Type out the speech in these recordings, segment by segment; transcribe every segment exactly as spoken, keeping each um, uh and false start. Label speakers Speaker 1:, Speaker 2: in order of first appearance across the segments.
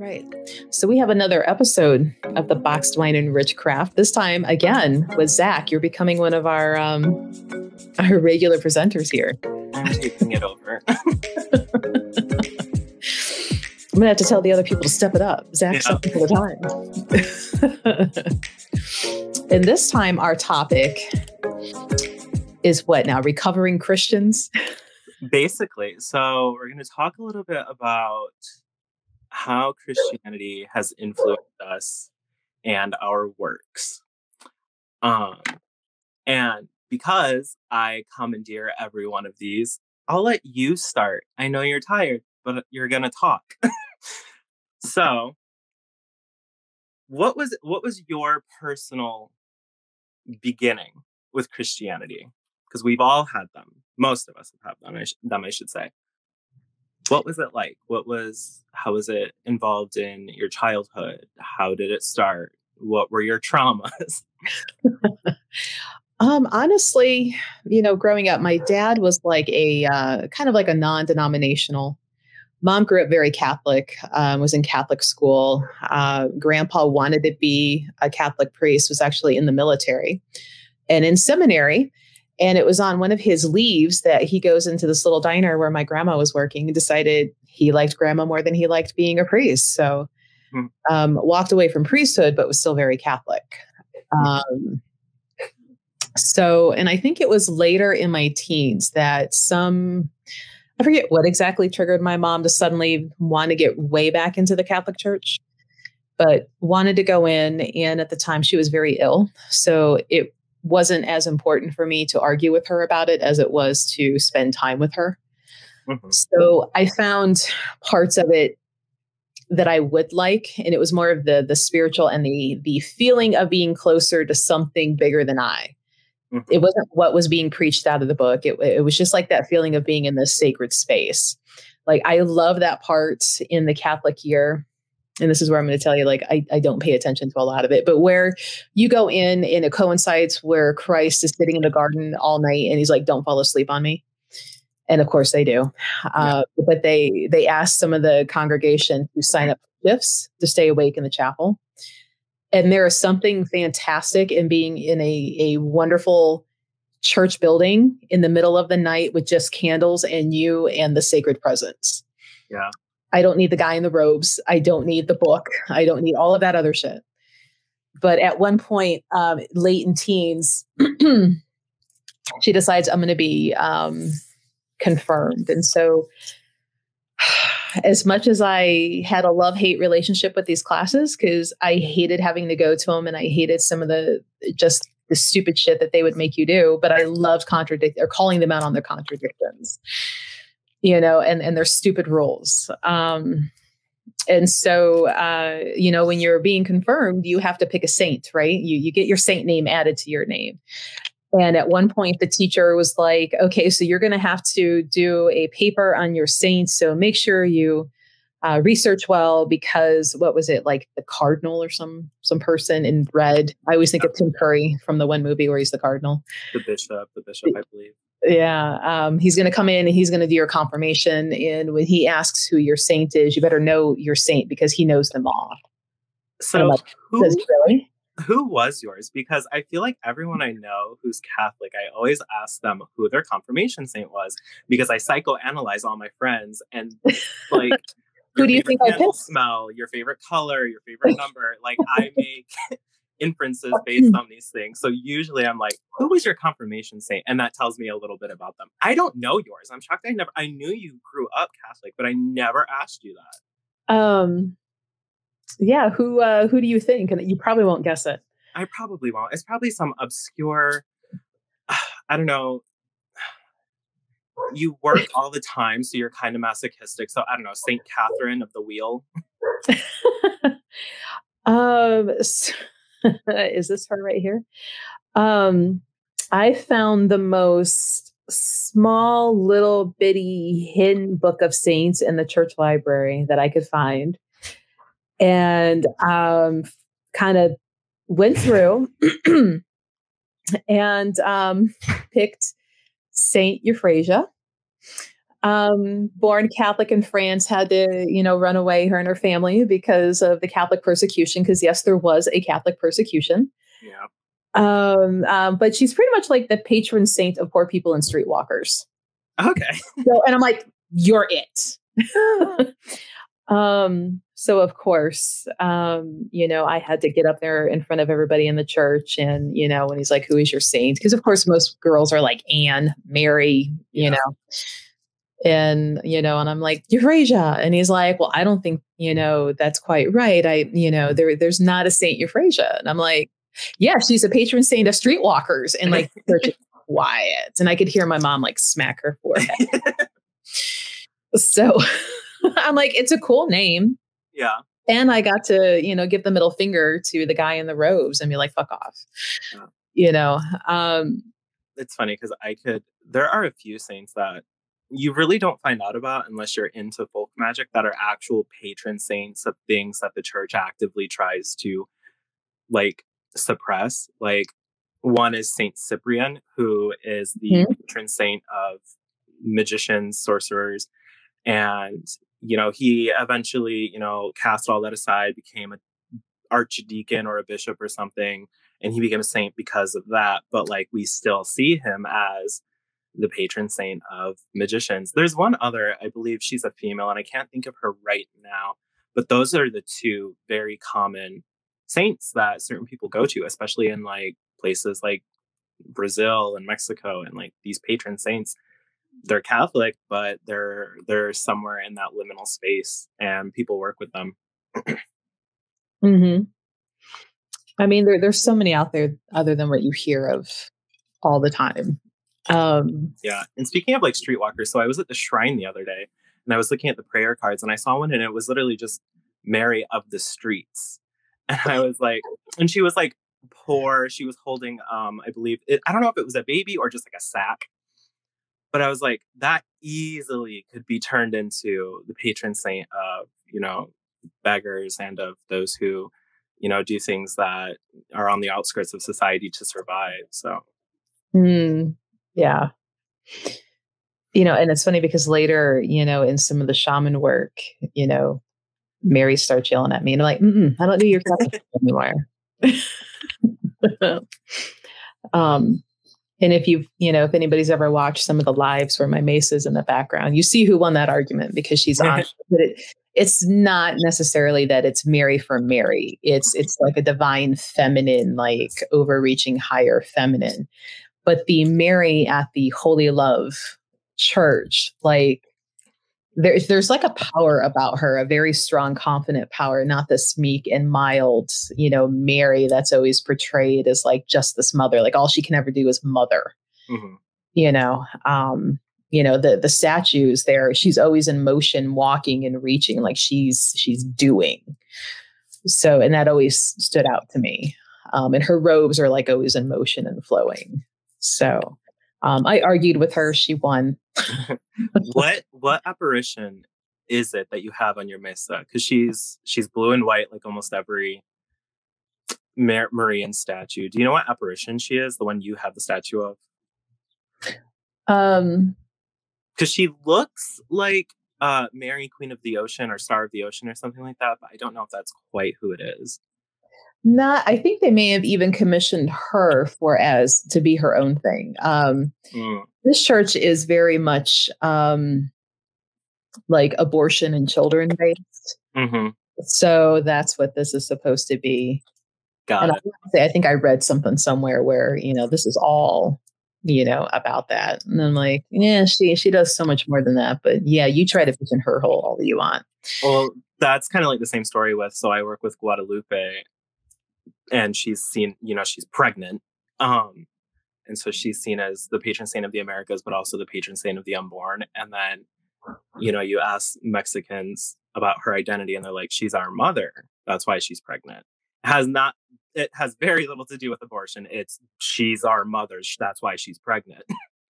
Speaker 1: Right. So we have another episode of the Boxed Wine and Rich Craft. This time again with Zach. You're becoming one of our um, our regular presenters here.
Speaker 2: I'm taking it over.
Speaker 1: I'm gonna have to tell the other people to step it up. Zach's
Speaker 2: Yeah.
Speaker 1: up for the time. And this time our topic is what now? Recovering Christians?
Speaker 2: Basically. So we're going to talk a little bit about how Christianity has influenced us and our works. Um, and because I commandeer every one of these, I'll let you start. I know you're tired, but you're going to talk. So, what was what was your personal beginning with Christianity? Because we've all had them. Most of us have had them, I sh- them, I should say. What was it like? What was, how was it involved in your childhood? How did it start? What were your traumas?
Speaker 1: um, honestly, you know, growing up, my dad was like a uh, kind of like a non-denominational. Mom grew up very Catholic, um, was in Catholic school. Uh, grandpa wanted to be a Catholic priest, was actually in the military and in seminary. And it was on one of his leaves that he goes into this little diner where my grandma was working and decided he liked grandma more than he liked being a priest. So um, walked away from priesthood, but was still very Catholic. Um, so, and I think it was later in my teens that some, I forget what exactly triggered my mom to suddenly want to get way back into the Catholic Church, but wanted to go in. And at the time she was very ill. So it wasn't as important for me to argue with her about it as it was to spend time with her. Mm-hmm. So I found parts of it that I would like, and it was more of the the spiritual and the the feeling of being closer to something bigger than I. Mm-hmm. It wasn't what was being preached out of the book. It, it was just like that feeling of being in this sacred space. Like I love that part in the Catholic year. And this is where I'm going to tell you, like, I, I don't pay attention to a lot of it, but where you go in and it coincides where Christ is sitting in the garden all night and he's like, don't fall asleep on me. And of course they do. Uh, yeah. But they, they ask some of the congregation to sign up for shifts to stay awake in the chapel. And there is something fantastic in being in a, a wonderful church building in the middle of the night with just candles and you and the sacred presence.
Speaker 2: Yeah.
Speaker 1: I don't need the guy in the robes. I don't need the book. I don't need all of that other shit. But at one point, um, late in teens, she decides I'm going to be um, confirmed. And so as much as I had a love-hate relationship with these classes, because I hated having to go to them and I hated some of the just the stupid shit that they would make you do, but I loved contradict or calling them out on their contradictions. You know, and, and their stupid rules. Um, and so, uh, you know, when you're being confirmed, you have to pick a saint, right? You you get your saint name added to your name. And at one point, the teacher was like, okay, so you're going to have to do a paper on your saints. So make sure you uh, research well, because what was it, like the cardinal or some some person in red? I always think of Tim Curry from the one movie where he's the cardinal.
Speaker 2: The bishop, the bishop, I believe.
Speaker 1: Yeah. Um, he's going to come in and he's going to do your confirmation. And when he asks who your saint is, you better know your saint because he knows them all.
Speaker 2: So
Speaker 1: like,
Speaker 2: who,
Speaker 1: really?
Speaker 2: who was yours? Because I feel like everyone I know who's Catholic, I always ask them who their confirmation saint was, because I psychoanalyze all my friends and like,
Speaker 1: who do you think I picked?
Speaker 2: Smell, your favorite color, your favorite number. Like I make inferences based on these things. So usually I'm like, who was your confirmation saint? And that tells me a little bit about them. I don't know yours. I'm shocked. I never, I knew you grew up Catholic, but I never asked you that.
Speaker 1: Um, yeah. Who, uh, who do you think? And you probably won't guess it.
Speaker 2: I probably won't. It's probably some obscure, I don't know. You work all the time, so you're kind of masochistic. So I don't know, Saint Catherine of the Wheel.
Speaker 1: um, so is this her right here? Um, I found the most small, little bitty hidden book of saints in the church library that I could find, and um, kind of went through and um, picked Saint Euphrasia. Um, born Catholic in France, had to, you know, run away, her and her family, because of the Catholic persecution. Because yes, there was a Catholic persecution.
Speaker 2: Yeah.
Speaker 1: Um, um, but she's pretty much like the patron saint of poor people and streetwalkers.
Speaker 2: Okay.
Speaker 1: So, and I'm like, you're it. um, so of course, um, you know, I had to get up there in front of everybody in the church, and you know, when he's like, "Who is your saint?" Because of course, most girls are like Anne, Mary, you
Speaker 2: Yeah.
Speaker 1: know. And, you know, and I'm like, Euphrasia. And he's like, well, I don't think, you know, that's quite right. I, you know, there, there's not a Saint Euphrasia. And I'm like, yeah, she's a patron saint of streetwalkers. And like, the church is quiet. And I could hear my mom like smack her forehead. So I'm like, it's a cool name.
Speaker 2: Yeah.
Speaker 1: And I got to, you know, give the middle finger to the guy in the robes and be like, fuck off.
Speaker 2: Yeah.
Speaker 1: You know, um,
Speaker 2: it's funny because I could, there are a few saints that you really don't find out about unless you're into folk magic that are actual patron saints of things that the church actively tries to like suppress. Like one is Saint Cyprian, who is the mm-hmm. patron saint of magicians, sorcerers. And, you know, he eventually, you know, cast all that aside, became an archdeacon or a bishop or something. And he became a saint because of that. But like, we still see him as the patron saint of magicians. There's one other, I believe she's a female, and I can't think of her right now, but those are the two very common saints that certain people go to, especially in like places like Brazil and Mexico, and like these patron saints, they're Catholic, but they're they're somewhere in that liminal space, and people work with them.
Speaker 1: Mm-hmm. I mean, there, there's so many out there other than what you hear of all the time. Um,
Speaker 2: yeah. And speaking of like streetwalkers, so I was at the shrine the other day and I was looking at the prayer cards and I saw one and it was literally just Mary of the streets. And I was like, and she was like poor. She was holding, um, I believe, it, I don't know if it was a baby or just like a sack, but I was like, that easily could be turned into the patron saint of, you know, beggars and of those who, you know, do things that are on the outskirts of society to survive. So.
Speaker 1: Mm. Yeah. You know, and it's funny because later, you know, in some of the shaman work, you know, Mary starts yelling at me and I'm like, Mm-mm, I don't do your stuff anymore. um, and if you've, you know, if anybody's ever watched some of the lives where my mace is in the background, you see who won that argument because she's on, but it, it's not necessarily that it's Mary for Mary. It's, it's like a divine feminine, like overreaching higher feminine. But the Mary at the Holy Love Church, like there's there's like a power about her, a very strong, confident power, not this meek and mild, you know, Mary that's always portrayed as like just this mother, like all she can ever do is mother. Mm-hmm. You know, um, you know, the the statues there, she's always in motion, walking and reaching, like she's she's doing. So, and that always stood out to me. Um, and her robes are like always in motion and flowing. So um, I argued with her. She won.
Speaker 2: what what apparition is it that you have on your mesa? Because she's she's blue and white, like almost every Mar- Marian statue. Do you know what apparition she is? The one you have the statue of?
Speaker 1: Um,
Speaker 2: because she looks like uh, Mary, Queen of the Ocean, or Star of the Ocean, or something like that. But I don't know if that's quite who it is.
Speaker 1: Not, I think they may have even commissioned her for as to be her own thing. Um, mm. This church is very much um, like abortion and children based. Mm-hmm. So that's what this is supposed to be.
Speaker 2: Got
Speaker 1: and
Speaker 2: it.
Speaker 1: I, I think I read something somewhere where, you know, this is all, you know, about that. And I'm like, yeah, she, she does so much more than that. But yeah, you try to push in her hole all that you want.
Speaker 2: Well, that's kind of like the same story with, so I work with Guadalupe. And she's seen, you know, she's pregnant. Um, and so she's seen as the patron saint of the Americas, but also the patron saint of the unborn. And then, you know, you ask Mexicans about her identity and they're like, she's our mother. That's why she's pregnant. It has not, it has very little to do with abortion. It's she's our mother. That's why she's pregnant.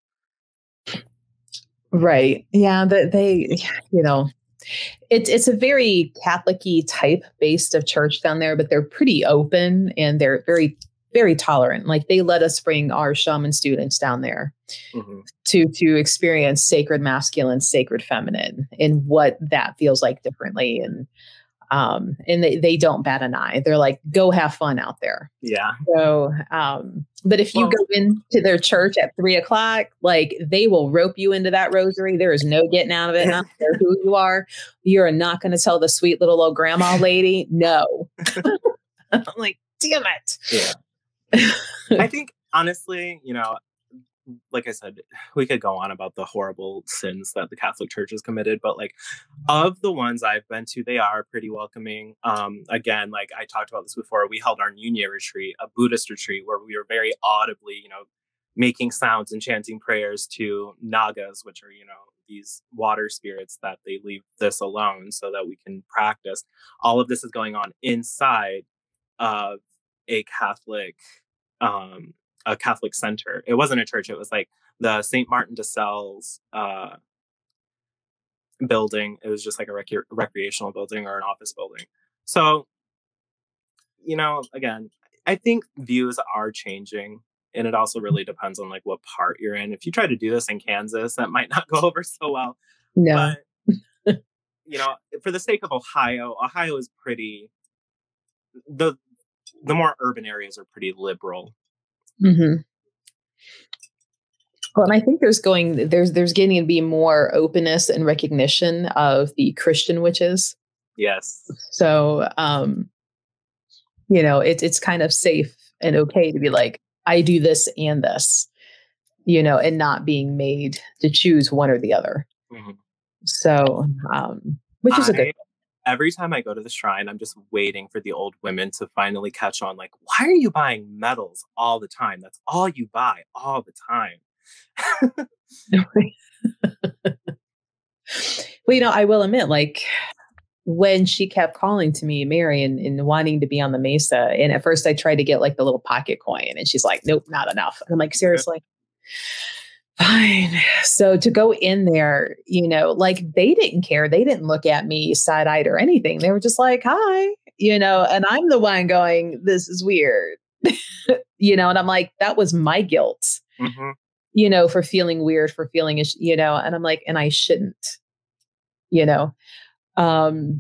Speaker 1: Right. Yeah. That they, you know, It's it's a very Catholic-y type based of church down there, but they're pretty open and they're very, very tolerant. Like they let us bring our shaman students down there mm-hmm. to to experience sacred masculine, sacred feminine, and what that feels like differently. And um, and they, they don't bat an eye. They're like, go have fun out there.
Speaker 2: Yeah.
Speaker 1: So, um, but if you well, go into their church at three o'clock, like they will rope you into that rosary. There is no getting out of it. Not care who you are. You're not going to tell the sweet little old grandma lady, no. I'm like, damn it.
Speaker 2: Yeah. I think honestly, you know, like I said, we could go on about the horrible sins that the Catholic Church has committed, but like of the ones I've been to, they are pretty welcoming. Um, again, like I talked about this before, we held our Nunya retreat, a Buddhist retreat, where we were very audibly, you know, making sounds and chanting prayers to Nagas, which are, you know, these water spirits that they leave this alone so that we can practice. All of this is going on inside of a Catholic um a Catholic center. It wasn't a church. It was like the Saint Martin de Sales uh, building. It was just like a rec- recreational building or an office building. So, you know, again, I think views are changing, and it also really depends on like what part you're in. If you try to do this in Kansas, that might not go over so well.
Speaker 1: No.
Speaker 2: But, you know, for the sake of Ohio, Ohio is pretty, the, the more urban areas are pretty liberal.
Speaker 1: Mm-hmm. Well, and I think there's going there's there's getting to be more openness and recognition of the Christian witches.
Speaker 2: Yes.
Speaker 1: So, um, you know, it's it's kind of safe and okay to be like, I do this and this, you know, and not being made to choose one or the other. Mm-hmm. So, um, which is
Speaker 2: I,
Speaker 1: a good.
Speaker 2: Every time I go to the shrine, I'm just waiting for the old women to finally catch on. Like, why are you buying medals all the time? That's all you buy all the time.
Speaker 1: Well, you know, I will admit, like, when she kept calling to me, Mary, and, and wanting to be on the Mesa, and at first I tried to get like the little pocket coin, and she's like, nope, not enough. And I'm like, seriously? Fine. So to go in there, you know, like they didn't care. They didn't look at me side-eyed or anything. They were just like, hi, you know, and I'm the one going, this is weird, you know, and I'm like, that was my guilt, mm-hmm. you know, for feeling weird, for feeling, you know, and I'm like, and I shouldn't, you know. Um,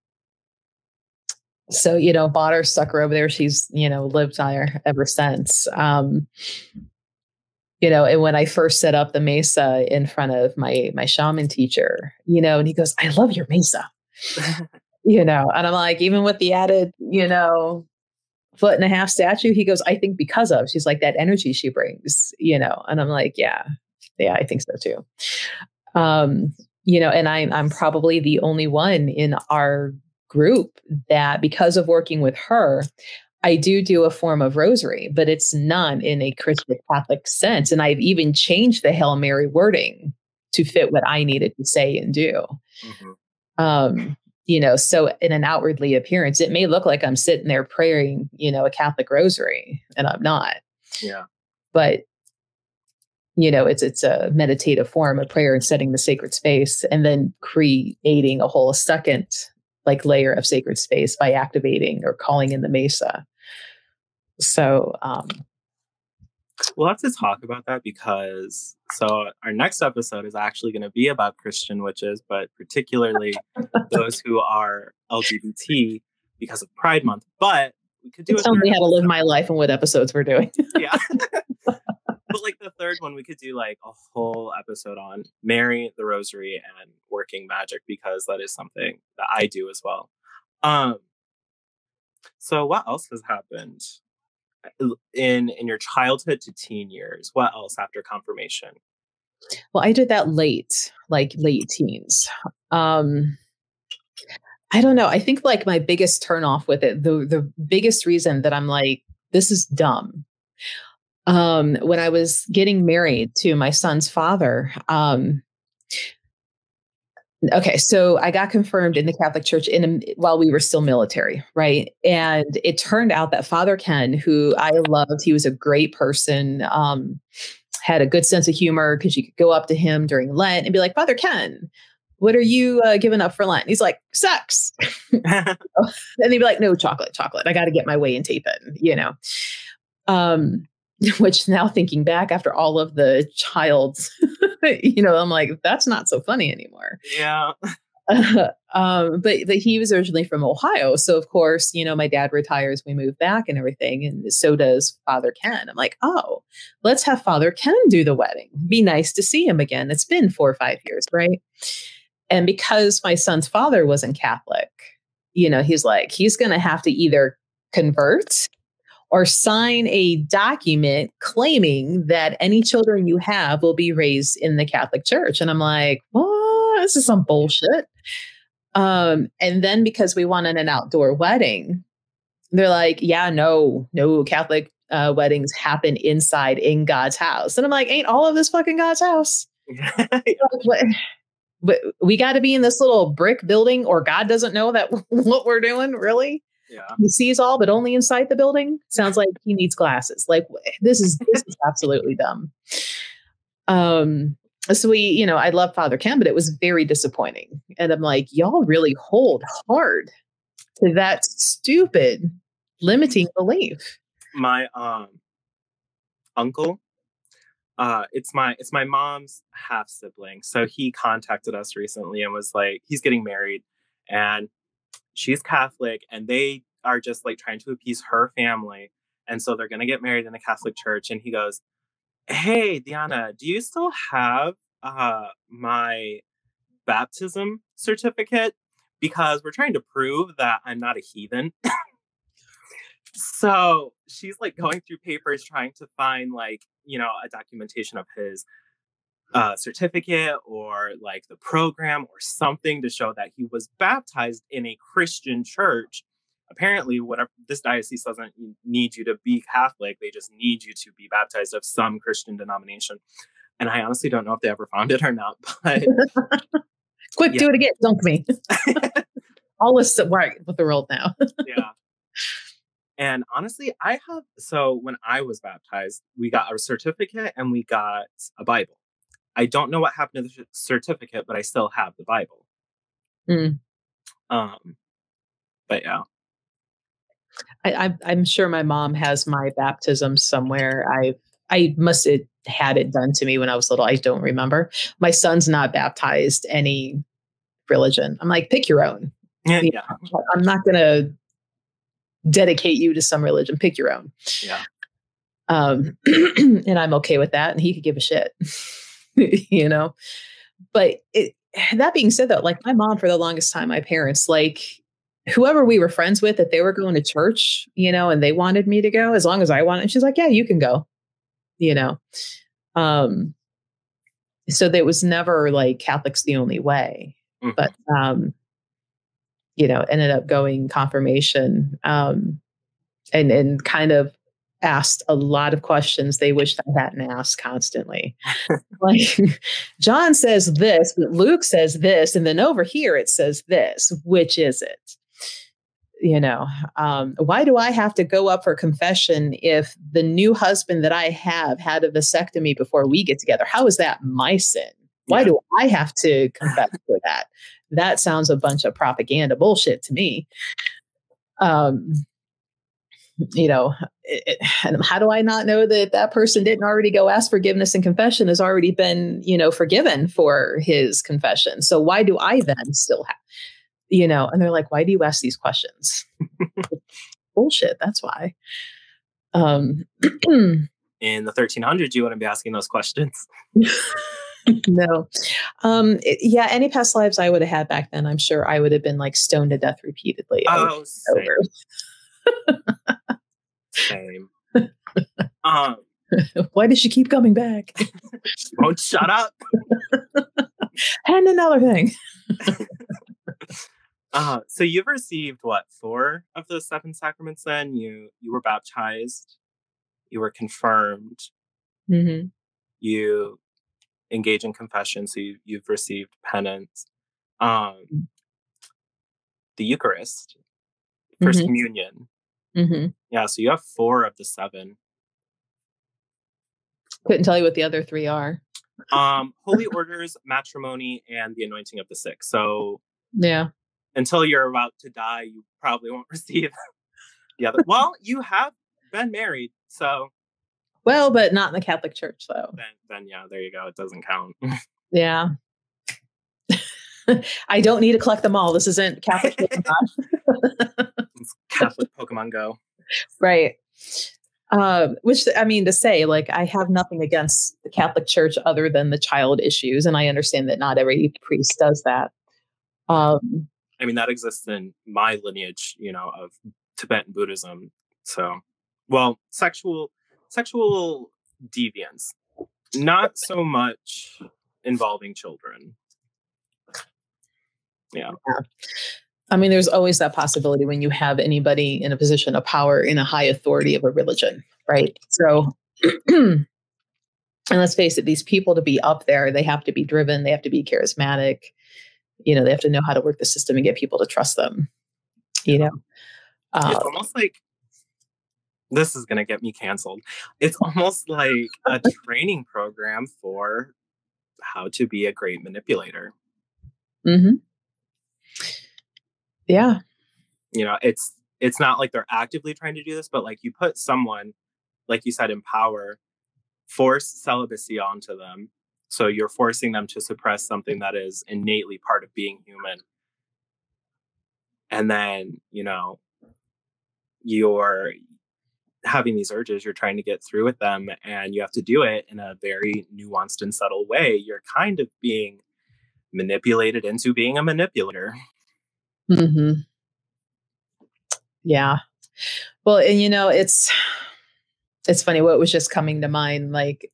Speaker 1: so, you know, bought her sucker over there. She's, you know, lived there ever since. Um, You know, and when I first set up the Mesa in front of my my shaman teacher, you know, and he goes, I love your Mesa, you know, and I'm like, even with the added, you know, foot and a half statue, he goes, I think because of, she's like that energy she brings, you know, and I'm like, yeah, yeah, I think so too. Um, you know, and I'm I'm probably the only one in our group that because of working with her, I do do a form of rosary, but it's not in a Christian Catholic sense. And I've even changed the Hail Mary wording to fit what I needed to say and do. Mm-hmm. Um, you know, so in an outwardly appearance, it may look like I'm sitting there praying, you know, a Catholic rosary, and I'm not.
Speaker 2: Yeah.
Speaker 1: But, you know, it's it's a meditative form of prayer and setting the sacred space, and then creating a whole second like layer of sacred space by activating or calling in the Mesa. So, um,
Speaker 2: we'll have to talk about that because so our next episode is actually going to be about Christian witches, but particularly those who are L G B T because of Pride Month. But we could do
Speaker 1: tell me how to live my life and what episodes we're doing.
Speaker 2: Yeah. But like the third one, we could do like a whole episode on Mary, the Rosary, and working magic, because that is something that I do as well. Um, so what else has happened in in your childhood to teen years? What else after confirmation?
Speaker 1: Well, I did that late, like late teens. Um, I don't know. I think like my biggest turnoff with it, the the biggest reason that I'm like, this is dumb. Um, when I was getting married to my son's father, um, okay, so I got confirmed in the Catholic Church in while we were still military, right? And it turned out that Father Ken, who I loved, he was a great person, um, had a good sense of humor because you could go up to him during Lent and be like, Father Ken, what are you uh, giving up for Lent? And he's like, sex. And he'd be like, no, chocolate, chocolate. I got to get my way and tape it, you know. Um, which now thinking back after all of the child's, you know, I'm like, that's not so funny anymore.
Speaker 2: Yeah.
Speaker 1: um, but but he was originally from Ohio, so of course, you know, my dad retires, we move back and everything, and so does Father Ken. I'm like, oh, let's have Father Ken do the wedding. Be nice to see him again. It's been four or five years, right? And because my son's father wasn't Catholic, you know, he's like, he's going to have to either convert or sign a document claiming that any children you have will be raised in the Catholic Church. And I'm like, what? This is some bullshit. Um, and then because we wanted an outdoor wedding, they're like, yeah, no, no Catholic uh, weddings happen inside in God's house. And I'm like, ain't all of this fucking God's house? What? But we got to be in this little brick building, or God doesn't know that what we're doing, really?
Speaker 2: Yeah.
Speaker 1: He sees all, but only inside the building. Sounds like he needs glasses. Like, this is this is absolutely dumb. Um, so we, you know, I love Father Ken, but it was very disappointing. And I'm like, y'all really hold hard to that stupid limiting belief.
Speaker 2: My um uncle, uh, it's my it's my mom's half sibling. So he contacted us recently and was like, he's getting married, and she's Catholic, and they are just like trying to appease her family. And so they're going to get married in a Catholic church. And he goes, hey, Diana, do you still have uh, my baptism certificate? Because we're trying to prove that I'm not a heathen. So she's like going through papers trying to find like, you know, a documentation of his uh, certificate or like the program or something to show that he was baptized in a Christian church. Apparently, whatever, this diocese doesn't need you to be Catholic. They just need you to be baptized of some Christian denomination. And I honestly don't know if they ever found it or not. But
Speaker 1: quick,
Speaker 2: yeah.
Speaker 1: Do it again. Dunk me. All this right with the world now.
Speaker 2: Yeah. And honestly, I have, so when I was baptized, we got a certificate and we got a Bible. I don't know what happened to the certificate, but I still have the Bible.
Speaker 1: Mm.
Speaker 2: Um, but yeah.
Speaker 1: I, I'm, I'm sure my mom has my baptism somewhere. I I must have had it done to me when I was little. I don't remember. My son's not baptized any religion. I'm like, pick your own.
Speaker 2: Yeah,
Speaker 1: You
Speaker 2: yeah.
Speaker 1: know, I'm not going to dedicate you to some religion. Pick your own.
Speaker 2: Yeah.
Speaker 1: Um, and I'm okay with that. And he could give a shit, you know. But it, that being said, though, like my mom, for the longest time, my parents, like whoever we were friends with, that they were going to church, you know, and they wanted me to go as long as I wanted. She's like, yeah, you can go, you know. Um, so there was never like Catholic's the only way,
Speaker 2: Mhm.
Speaker 1: but, um, you know, ended up going confirmation, um, and, and kind of asked a lot of questions they wished I hadn't asked constantly. Like, John says this, but Luke says this, and then over here it says this. Which is it? You know, um, why do I have to go up for confession if the new husband that I have had a vasectomy before we get together? How is that my sin? Why
Speaker 2: Yeah.
Speaker 1: do I have to confess for that? That sounds a bunch of propaganda bullshit to me. Um, you know, it, it, and how do I not know that that person didn't already go ask forgiveness, and confession has already been, you know, forgiven for his confession? So why do I then still have, you know, and they're like, why do you ask these questions? Bullshit. That's why. Um,
Speaker 2: In the thirteen hundreds, you wouldn't be asking those questions.
Speaker 1: no. Um, it, yeah. Any past lives I would have had back then, I'm sure I would have been like stoned to death repeatedly.
Speaker 2: Oh, same.
Speaker 1: Over.
Speaker 2: Same. Um,
Speaker 1: Why does she keep coming back?
Speaker 2: she won't shut up.
Speaker 1: And another thing.
Speaker 2: Uh, so you've received what, four of the seven sacraments then? You you were baptized, you were confirmed,
Speaker 1: Mm-hmm.
Speaker 2: you engage in confession, so you, you've received penance. Um, the Eucharist, First
Speaker 1: Mm-hmm.
Speaker 2: Communion.
Speaker 1: Mm-hmm.
Speaker 2: Yeah, so you have four of the seven.
Speaker 1: Couldn't tell you what the other three are.
Speaker 2: Um, holy orders, matrimony, and the anointing of the sick. So
Speaker 1: Yeah.
Speaker 2: until you're about to die, you probably won't receive the other. Well, you have been married, So,
Speaker 1: well, but not in the Catholic Church, though.
Speaker 2: then, then yeah, there you go. It doesn't count.
Speaker 1: Yeah. I don't need to collect them all. This isn't Catholic Pokemon.
Speaker 2: It's Catholic Pokemon Go.
Speaker 1: Right. Um, which, I mean, to say, like, I have nothing against the Catholic Church other than the child issues. And I understand that not every priest does that. Um,
Speaker 2: I mean, that exists in my lineage, you know, of Tibetan Buddhism. So, well, sexual, sexual deviance, not so much involving children. Yeah.
Speaker 1: yeah. I mean, there's always that possibility when you have anybody in a position of power in a high authority of a religion, right? So, and let's face it, these people to be up there, they have to be driven, they have to be charismatic, you know, they have to know how to work the system and get people to trust them, you know. Uh,
Speaker 2: it's almost like, this is going to get me canceled. It's almost like a training program for how to be a great manipulator.
Speaker 1: Mm-hmm. Yeah.
Speaker 2: You know, it's it's not like they're actively trying to do this, but like you put someone, like you said, in power, force celibacy onto them. So you're forcing them to suppress something that is innately part of being human. And then, you know, you're having these urges, you're trying to get through with them, and you have to do it in a very nuanced and subtle way. You're kind of being manipulated into being a manipulator.
Speaker 1: Mm-hmm. Yeah. Well, and you know, it's, it's funny what was just coming to mind. Like,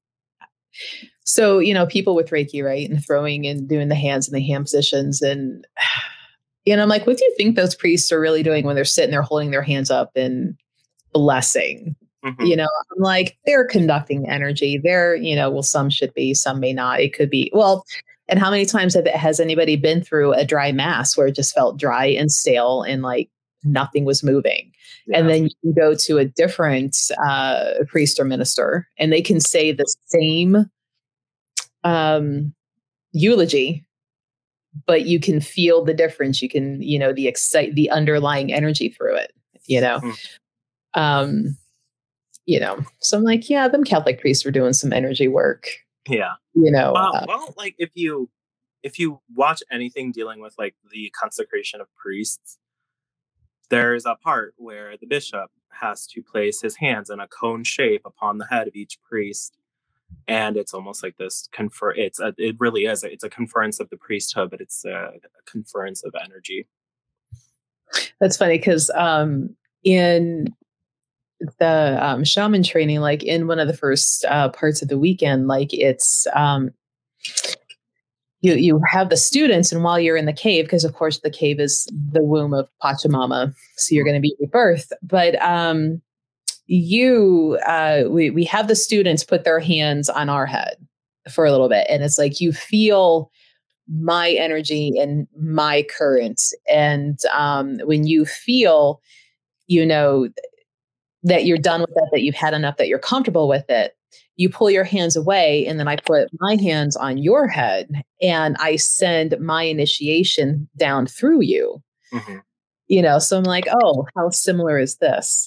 Speaker 1: so, you know, people with Reiki, right. And throwing and doing the hands and the hand positions. And, you know, I'm like, what do you think those priests are really doing when they're sitting there holding their hands up and blessing? Mm-hmm. You know, I'm like, they're conducting energy. They're, you know, well, some should be, some may not. It could be, well, and how many times have, has anybody been through a dry mass where it just felt dry and stale and like nothing was moving? Yeah. And then you go to a different uh, priest or minister and they can say the same um, eulogy, but you can feel the difference. You can, you know, the excite, the underlying energy through it, you know? Mm. Um, you know, so I'm like, yeah, them Catholic priests were doing some energy work.
Speaker 2: Yeah.
Speaker 1: You know,
Speaker 2: uh,
Speaker 1: uh,
Speaker 2: well, like if you, if you watch anything dealing with like the consecration of priests, there's a part where the bishop has to place his hands in a cone shape upon the head of each priest. And it's almost like this confer, it's a, it really is, it's a conference of the priesthood, but it's a, a conference of energy.
Speaker 1: That's funny. Cause, um, in the um, shaman training, like in one of the first uh, parts of the weekend, like it's, um, you, you have the students, and while you're in the cave, because of course the cave is the womb of Pachamama, so you're going to be rebirthed, but, um, you, uh, we, we have the students put their hands on our head for a little bit. And it's like, you feel my energy and my current. And, um, when you feel, you know, that you're done with that, that you've had enough, that you're comfortable with it, you pull your hands away. And then I put my hands on your head and I send my initiation down through you, mm-hmm. you know? So I'm like, oh, how similar is this?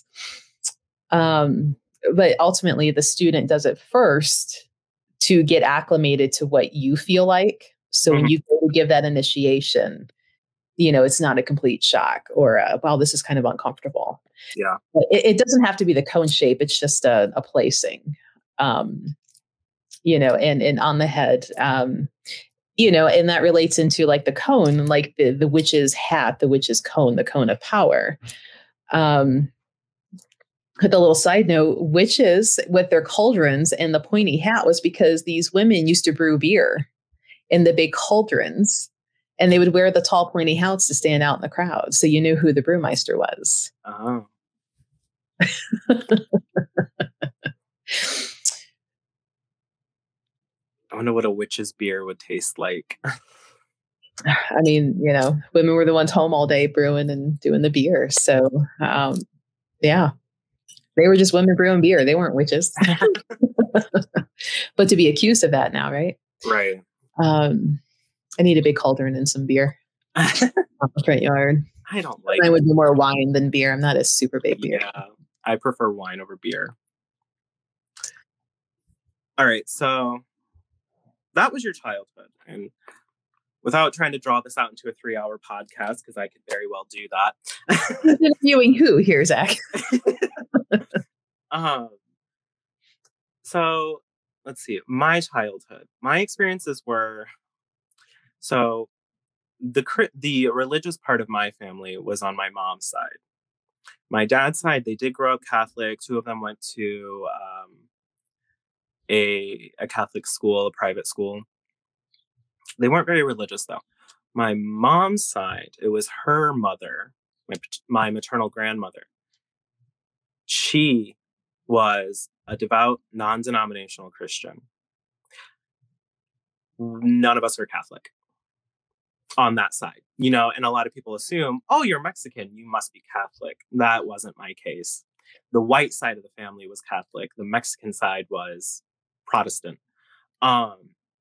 Speaker 1: Um, but ultimately the student does it first to get acclimated to what you feel like. So mm-hmm. when you go to give that initiation, you know, it's not a complete shock or, a, wow, this is kind of uncomfortable.
Speaker 2: Yeah.
Speaker 1: It, it doesn't have to be the cone shape. It's just a, a placing, um, you know, and, and on the head, um, you know, and that relates into like the cone, like the, the witch's hat, the witch's cone, the cone of power. Um, With a little side note, witches with their cauldrons and the pointy hat was because these women used to brew beer in the big cauldrons, and they would wear the tall pointy hats to stand out in the crowd. So you knew who the brewmeister was.
Speaker 2: Oh. I wonder what a witch's beer would taste like.
Speaker 1: I mean, you know, women were the ones home all day brewing and doing the beer. So, um, yeah. They were just women brewing beer. They weren't witches. But to be accused of that now, right?
Speaker 2: Right.
Speaker 1: Um, I need a big cauldron and some beer on the front yard.
Speaker 2: I don't like
Speaker 1: I would do more wine than beer. I'm not a super big beer.
Speaker 2: Yeah, I prefer wine over beer. All right, so that was your childhood. And without trying to draw this out into a three hour podcast, because I could very well do that.
Speaker 1: Interviewing who here, Zach?
Speaker 2: um, so let's see. My childhood, my experiences were so the the religious part of my family was on my mom's side. My dad's side, they did grow up Catholic. Two of them went to um, a a Catholic school, a private school. They weren't very religious though. My mom's side, it was her mother, my, my maternal grandmother. She was a devout, non-denominational Christian. None of us are Catholic on that side, you know, and a lot of people assume, oh, you're Mexican, you must be Catholic. That wasn't my case. The white side of the family was Catholic. The Mexican side was Protestant. Um,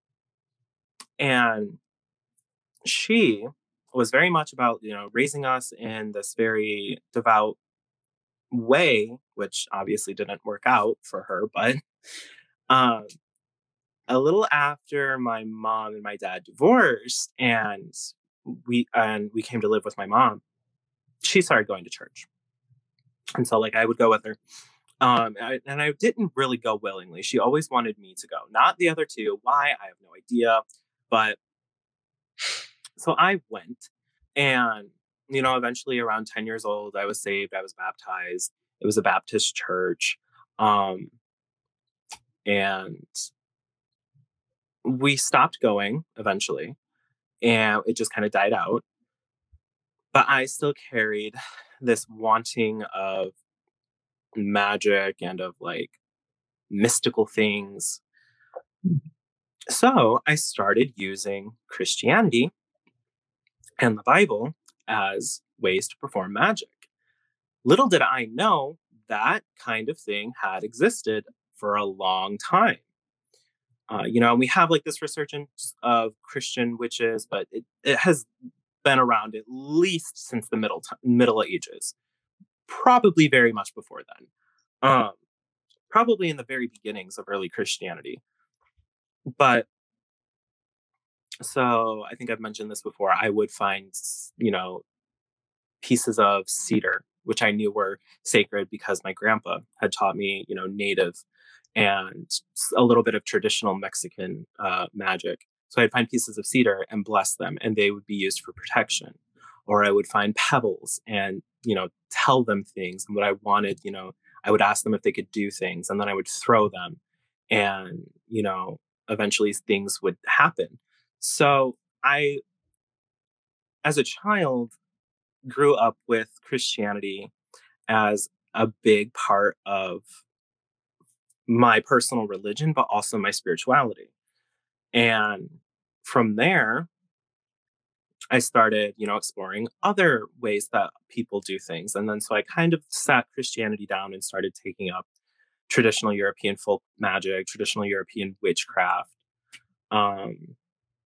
Speaker 2: and she was very much about, you know, raising us in this very devout way, which obviously didn't work out for her, but um, a little after my mom and my dad divorced and we and we came to live with my mom, she started going to church. And so like I would go with her. Um, I, and I didn't really go willingly. She always wanted me to go, not the other two. Why? I have no idea. But so I went, and, you know, eventually around ten years old, I was saved. I was baptized. It was a Baptist church. Um, and we stopped going eventually, and it just kind of died out. But I still carried this wanting of magic and of like mystical things. So I started using Christianity and the Bible as ways to perform magic. Little did I know that kind of thing had existed for a long time. Uh, you know, we have like this resurgence of Christian witches, but it, it has been around at least since the middle t- Middle Ages, probably very much before then. Um, probably in the very beginnings of early Christianity. But so I think I've mentioned this before. I would find, you know, pieces of cedar, which I knew were sacred because my grandpa had taught me, you know, native and a little bit of traditional Mexican uh, magic. So I'd find pieces of cedar and bless them, and they would be used for protection. Or I would find pebbles and, you know, tell them things and what I wanted, you know, I would ask them if they could do things, and then I would throw them, and, you know, eventually things would happen. So I, as a child, grew up with Christianity as a big part of my personal religion, but also my spirituality. And from there, I started, you know, exploring other ways that people do things. And then so I kind of sat Christianity down and started taking up traditional European folk magic, traditional European witchcraft, um,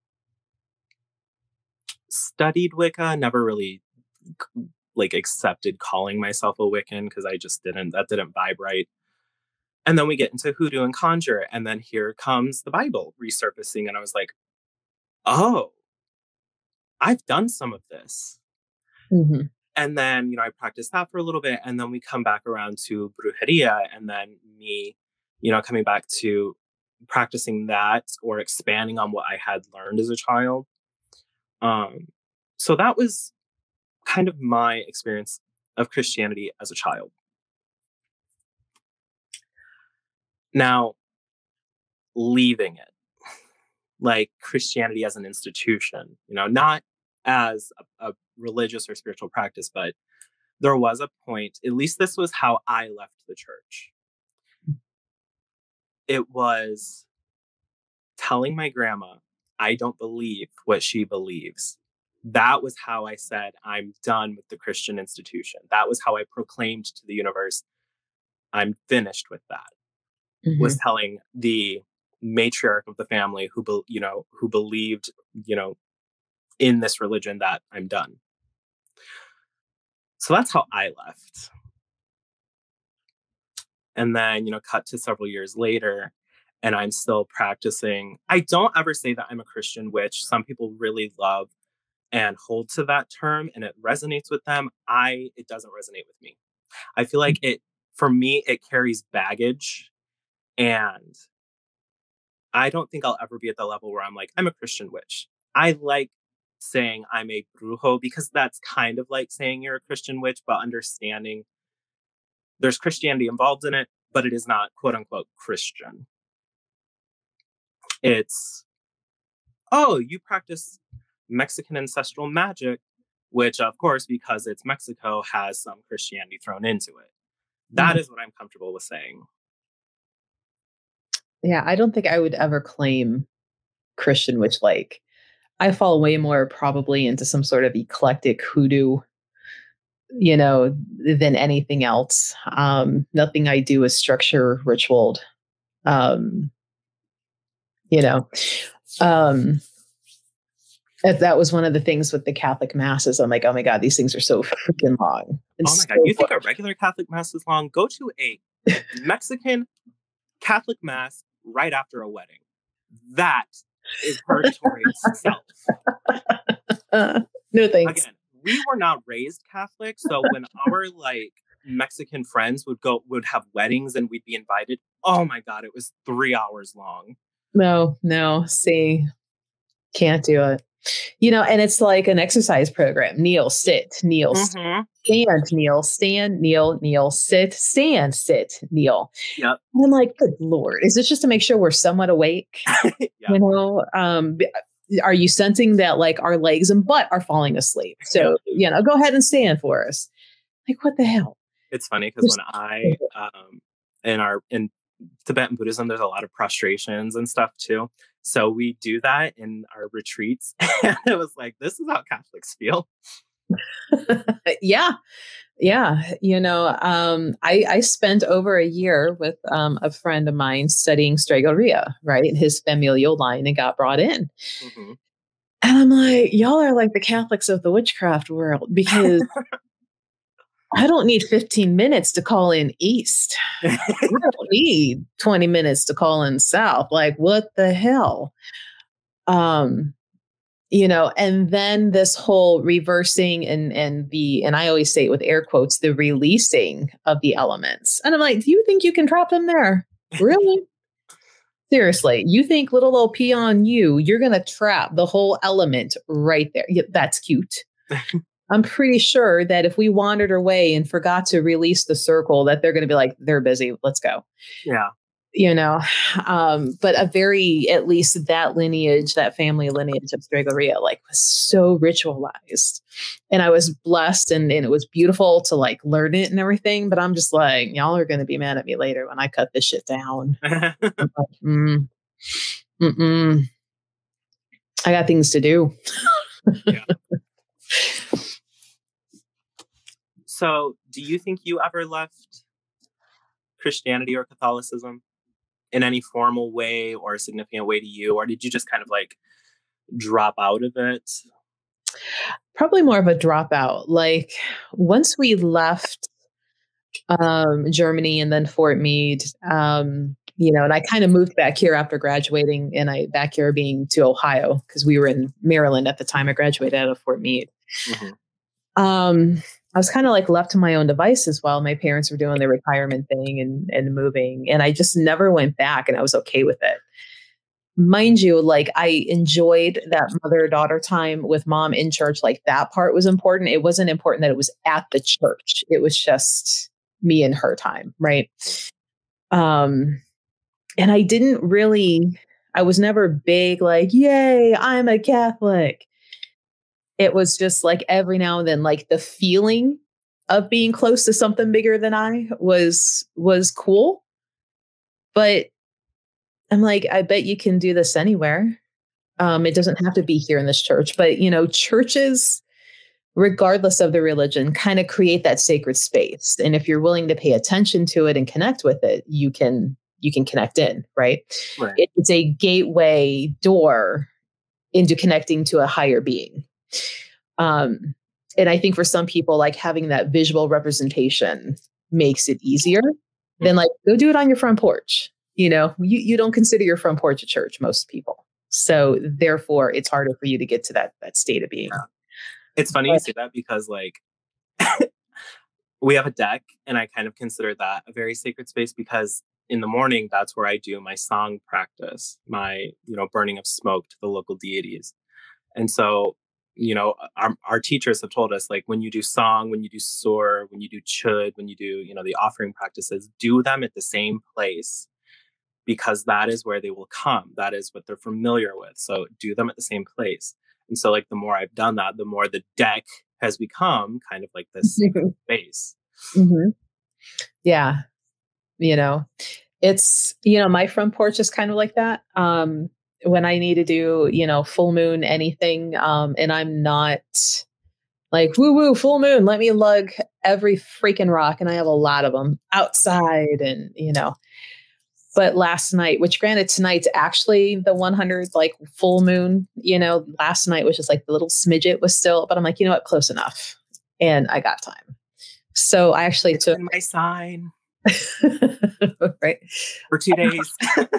Speaker 2: studied Wicca, never really like accepted calling myself a Wiccan because I just didn't, that didn't vibe right. And then we get into hoodoo and conjure, and then here comes the Bible resurfacing, and I was like, oh, I've done some of this.
Speaker 1: Mm-hmm.
Speaker 2: And then, you know, I practiced that for a little bit, and then we come back around to brujeria, and then me, you know, coming back to practicing that or expanding on what I had learned as a child. Um, so that was kind of my experience of Christianity as a child. Now, leaving it, like Christianity as an institution, you know, not as a, a religious or spiritual practice, but there was a point, at least this was how I left the church. It was telling my grandma, I don't believe what she believes. That was how I said, I'm done with the Christian institution. That was how I proclaimed to the universe, I'm finished with that. Mm-hmm. Was telling the matriarch of the family who, be, you know, who believed, you know, in this religion that I'm done. So that's how I left. And then, you know, cut to several years later, and I'm still practicing. I don't ever say that I'm a Christian witch. Some people really love and hold to that term, and it resonates with them. I it doesn't resonate with me. I feel like it for me it carries baggage, and I don't think I'll ever be at the level where I'm like, I'm a Christian witch. I like saying I'm a brujo because that's kind of like saying you're a Christian witch, but understanding there's Christianity involved in it, but it is not quote unquote Christian. It's, oh, you practice Mexican ancestral magic, which of course, because it's Mexico, has some Christianity thrown into it. That
Speaker 1: Mhm.
Speaker 2: is what I'm comfortable with saying.
Speaker 1: Yeah, I don't think I would ever claim Christian, which like I fall way more probably into some sort of eclectic hoodoo, you know, than anything else. Um, nothing I do is structure ritualed. Um, you know, um, that that was one of the things with the Catholic masses. I'm like, oh my God, these things are so freaking long. And
Speaker 2: Oh my
Speaker 1: so
Speaker 2: God, you think a regular Catholic mass is long? Go to a Mexican Catholic mass right after a wedding. That is purgatory itself.
Speaker 1: uh, no thanks.
Speaker 2: Again, we were not raised Catholic, so when our like Mexican friends would go would have weddings and we'd be invited, oh my God, it was three hours long.
Speaker 1: No, no, see, can't do it. You know, and it's like an exercise program. Kneel, sit, kneel,
Speaker 2: Mm-hmm.
Speaker 1: stand, kneel, stand, kneel, kneel, sit, stand, sit, kneel.
Speaker 2: Yep.
Speaker 1: And I'm like, good Lord, is this just to make sure we're somewhat awake?
Speaker 2: Yep.
Speaker 1: You know, um, b- are you sensing that like our legs and butt are falling asleep? So,
Speaker 2: Yep.
Speaker 1: you know, go ahead and stand for us. Like, what the hell?
Speaker 2: It's funny because when I um in our in Tibetan Buddhism, there's a lot of prostrations and stuff too. So we do that in our retreats. And it was like, this is how Catholics feel.
Speaker 1: Yeah. Yeah. You know, um, I, I spent over a year with um, a friend of mine studying Stregoria, right? His familial line and got brought in.
Speaker 2: Mm-hmm.
Speaker 1: And I'm like, y'all are like the Catholics of the witchcraft world because I don't need fifteen minutes to call in east. I don't need twenty minutes to call in south. Like, what the hell? Um, you know, and then this whole reversing and and the and I always say it with air quotes, the releasing of the elements. And I'm like, do you think you can drop them there? Really? Seriously, you think little old pee on you, you're gonna trap the whole element right there. Yeah, that's cute. I'm pretty sure that if we wandered away and forgot to release the circle, that they're gonna be like, they're busy, let's go.
Speaker 2: Yeah.
Speaker 1: You know, um, but a very, at least that lineage, that family lineage of Stregoria, like was so ritualized. And I was blessed and, and it was beautiful to like learn it and everything. But I'm just like, y'all are going to be mad at me later when I cut this shit down. I'm like, mm, mm-mm. I got things to do.
Speaker 2: Yeah. So do you think you ever left Christianity or Catholicism in any formal way or a significant way to you? Or did you just kind of like drop out of it?
Speaker 1: Probably more of a dropout. Like once we left um, Germany and then Fort Meade, um, you know, and I kind of moved back here after graduating, and I back here being to Ohio because we were in Maryland at the time I graduated out of Fort Meade. Mm-hmm. Um, I was kind of like left to my own devices while my parents were doing the retirement thing and, and moving. And I just never went back, and I was okay with it. Mind you, like I enjoyed that mother-daughter time with mom in church. Like that part was important. It wasn't important that it was at the church. It was just me and her time. Right. Um, and I didn't really, I was never big, like, yay, I'm a Catholic. It was just like every now and then, like the feeling of being close to something bigger than I was, was cool. But I'm like, I bet you can do this anywhere. Um, it doesn't have to be here in this church, but you know, churches, regardless of the religion, kind of create that sacred space. And if you're willing to pay attention to it and connect with it, you can, you can connect in, right?
Speaker 2: Right.
Speaker 1: It's a gateway door into connecting to a higher being. Um, and I think for some people, like having that visual representation makes it easier than like, go do it on your front porch. you know, you, you don't consider your front porch a church, most people. So therefore it's harder for you to get to that, that state of being.
Speaker 2: Yeah. It's funny
Speaker 1: But,
Speaker 2: you say that because like we have a deck and I kind of consider that a very sacred space because in the morning, that's where I do my song practice, my, you know, burning of smoke to the local deities. And so, you know, our, our teachers have told us, like, when you do song, when you do sur, when you do chud, when you do, you know, the offering practices, do them at the same place because that is where they will come. That is what they're familiar with. So do them at the same place. And so, like, the more I've done that, the more the deck has become kind of like this space.
Speaker 1: Mm-hmm. Yeah. You know, it's, you know, my front porch is kind of like that. Um, when I need to do, you know, full moon, anything, um, and I'm not like, woo woo, full moon, let me lug every freaking rock. And I have a lot of them outside and, you know, but last night, which granted tonight's actually the one hundredth like full moon, you know, last night was just like the little smidget was still, but I'm like, you know what, close enough. And I got time. So I actually
Speaker 2: It's
Speaker 1: took
Speaker 2: my sign.
Speaker 1: right.
Speaker 2: For two days.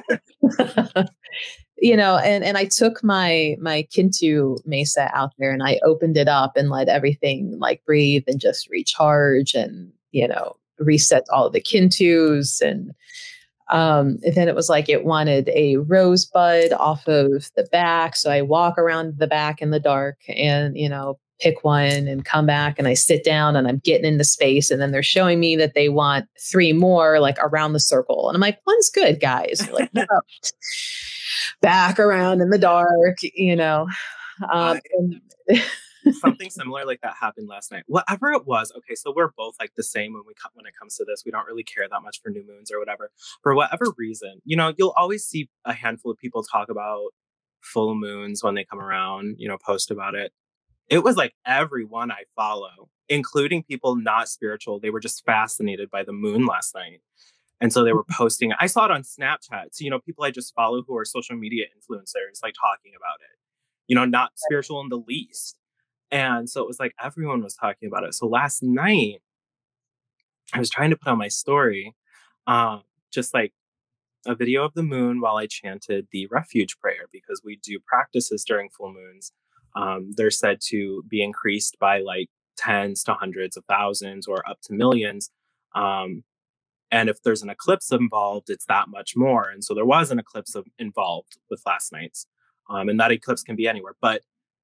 Speaker 1: You know, and, and I took my, my Kintu mesa out there and I opened it up and let everything like breathe and just recharge and, you know, reset all of the Kintus. And, um, and then it was like, it wanted a rosebud off of the back. So I walk around the back in the dark and, you know, pick one and come back and I sit down and I'm getting into space. And then they're showing me that they want three more like around the circle. And I'm like, one's good, guys. Like, no. Back around in the dark, you know. Um, and
Speaker 2: something similar like that happened last night. Whatever it was. Okay, so we're both like the same when we come when it comes to this. We don't really care that much for new moons or whatever. For whatever reason, you know, you'll always see a handful of people talk about full moons when they come around, you know, post about it. It was like everyone I follow, including people not spiritual, they were just fascinated by the moon last night. And so they were posting. I saw it on Snapchat. So, you know, people I just follow who are social media influencers, like talking about it, you know, not spiritual in the least. And so it was like everyone was talking about it. So last night, I was trying to put on my story, um, just like a video of the moon while I chanted the refuge prayer, because we do practices during full moons. Um, they're said to be increased by like tens to hundreds of thousands or up to millions. Um, And if there's an eclipse involved, it's that much more. And so there was an eclipse of, involved with last night's. Um, and that eclipse can be anywhere. But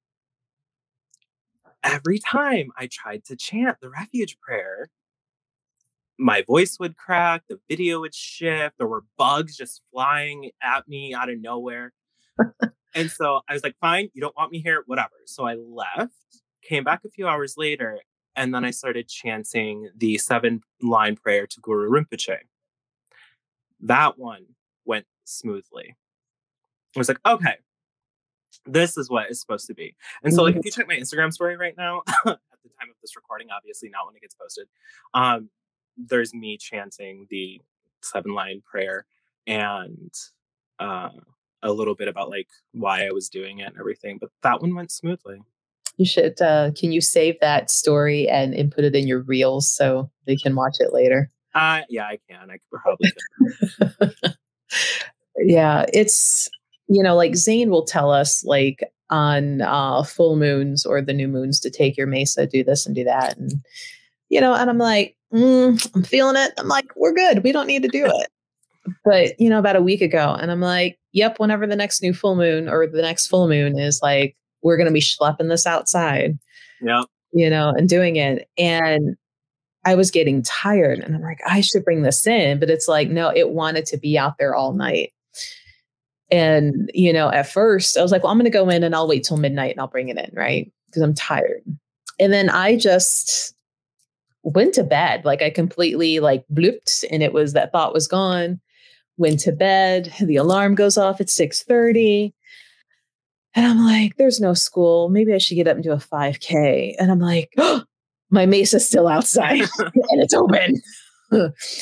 Speaker 2: every time I tried to chant the refuge prayer, my voice would crack, the video would shift, there were bugs just flying at me out of nowhere. And so I was like, fine, you don't want me here, whatever. So I left, came back a few hours later, and then I started chanting the seven line prayer to Guru Rinpoche. That one went smoothly. I was like, okay, this is what it's supposed to be. And so, like, if you check my Instagram story right now, at the time of this recording, obviously not when it gets posted, um, there's me chanting the seven line prayer and uh, a little bit about like why I was doing it and everything. But that one went smoothly.
Speaker 1: You should, uh, can you save that story and input it in your reels so they can watch it later?
Speaker 2: Uh, yeah, I can. I could probably could.
Speaker 1: Yeah, it's, you know, like Zane will tell us like on uh, full moons or the new moons to take your mesa, do this and do that. And, you know, and I'm like, mm, I'm feeling it. I'm like, we're good. We don't need to do it. But, you know, about a week ago, and I'm like, yep, whenever the next new full moon or the next full moon is like, we're going to be schlepping this outside,
Speaker 2: yeah,
Speaker 1: you know, and doing it. And I was getting tired and I'm like, I should bring this in. But it's like, no, it wanted to be out there all night. And, you know, at first I was like, well, I'm going to go in and I'll wait till midnight and I'll bring it in. Right. Because I'm tired. And then I just went to bed. Like I completely like blooped and it was, that thought was gone. Went to bed. The alarm goes off at six thirty. And I'm like, there's no school. Maybe I should get up and do a five K. And I'm like, oh, my mesa's still outside and it's open.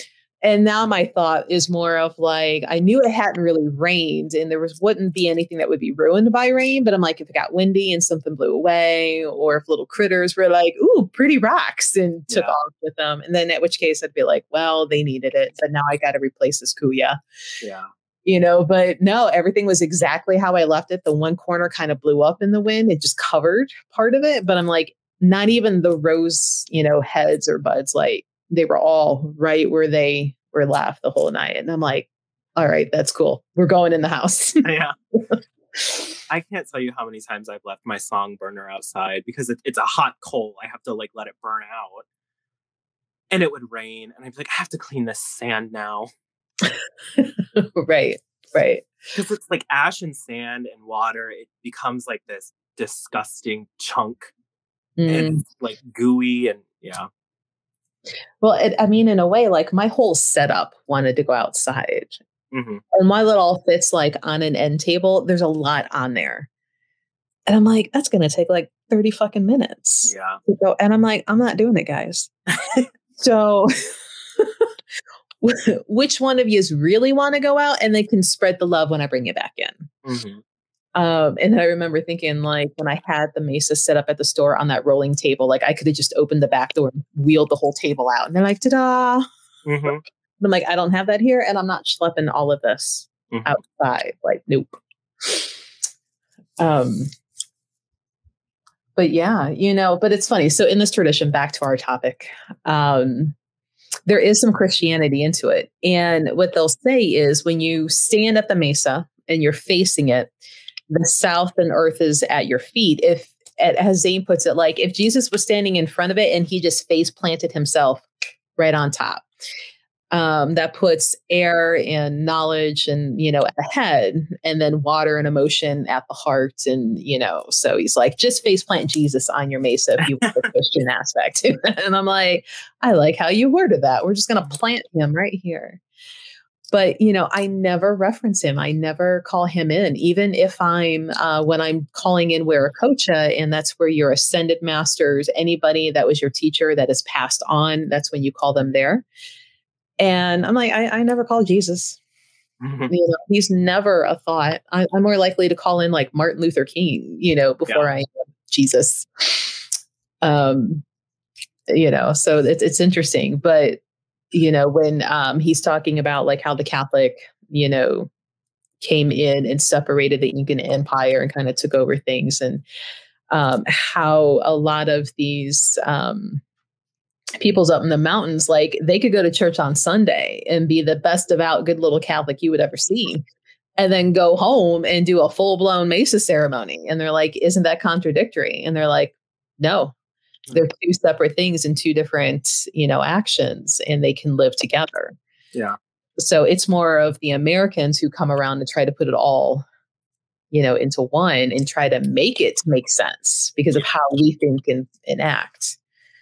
Speaker 1: And now my thought is more of like, I knew it hadn't really rained and there was wouldn't be anything that would be ruined by rain. But I'm like, if it got windy and something blew away, or if little critters were like, ooh, pretty rocks and took
Speaker 2: Yeah.
Speaker 1: off with them. And then at which case I'd be like, well, they needed it. But now I got to replace this kuya,
Speaker 2: Yeah.
Speaker 1: you know, but no, everything was exactly how I left it. The one corner kind of blew up in the wind. It just covered part of it. But I'm like, not even the rose, you know, heads or buds, like, they were all right where they were left the whole night. And I'm like, all right, that's cool. We're going in the house.
Speaker 2: Yeah. I can't tell you how many times I've left my song burner outside because it, it's a hot coal. I have to like let it burn out. And it would rain. And I'd be like, I have to clean this sand now.
Speaker 1: Right. Right.
Speaker 2: Because it's like ash and sand and water. It becomes like this disgusting chunk.
Speaker 1: Mm.
Speaker 2: And it's like gooey and yeah.
Speaker 1: Well, it, I mean, in a way, like my whole setup wanted to go outside.
Speaker 2: Mm-hmm.
Speaker 1: And while it all fits like on an end table, there's a lot on there. And I'm like, that's going to take like thirty fucking minutes.
Speaker 2: Yeah.
Speaker 1: To go. And I'm like, I'm not doing it, guys. So which one of you really want to go out and they can spread the love when I bring you back in?
Speaker 2: Mm-hmm.
Speaker 1: Um, and then I remember thinking, like, when I had the mesa set up at the store on that rolling table, like I could have just opened the back door and wheeled the whole table out. And they're like, ta-da.
Speaker 2: Mm-hmm.
Speaker 1: I'm like, I don't have that here. And I'm not schlepping all of this
Speaker 2: Mm-hmm.
Speaker 1: outside. Like, nope. Um, but yeah, you know, but it's funny. So in this tradition, back to our topic, um, there is some Christianity into it. And what they'll say is when you stand at the mesa and you're facing it, the south and earth is at your feet. If, as Zane puts it, like if Jesus was standing in front of it and he just face planted himself right on top, um, that puts air and knowledge and, you know, at the head, and then water and emotion at the heart. And, you know, so he's like, just face plant Jesus on your mesa if you want the Christian aspect. And I'm like, I like how you worded that. We're just going to plant him right here. But, you know, I never reference him. I never call him in, even if I'm uh, when I'm calling in Wiracocha, and that's where your ascended masters, anybody that was your teacher that is passed on, that's when you call them there. And I'm like, I, I never call Jesus.
Speaker 2: Mm-hmm.
Speaker 1: You know, he's never a thought. I, I'm more likely to call in like Martin Luther King, you know, before
Speaker 2: Yeah.
Speaker 1: I am Jesus. Um, you know, so it's it's interesting, but you know, when um, he's talking about like how the Catholic, you know, came in and separated the Incan Empire and kind of took over things, and um, how a lot of these um, peoples up in the mountains, like they could go to church on Sunday and be the best devout, good little Catholic you would ever see, and then go home and do a full blown Mesa ceremony. And they're like, isn't that contradictory? And they're like, no. They're two separate things and two different, you know, actions, and they can live together.
Speaker 2: Yeah.
Speaker 1: So it's more of the Americans who come around and try to put it all, you know, into one and try to make it make sense because of how we think and, and act.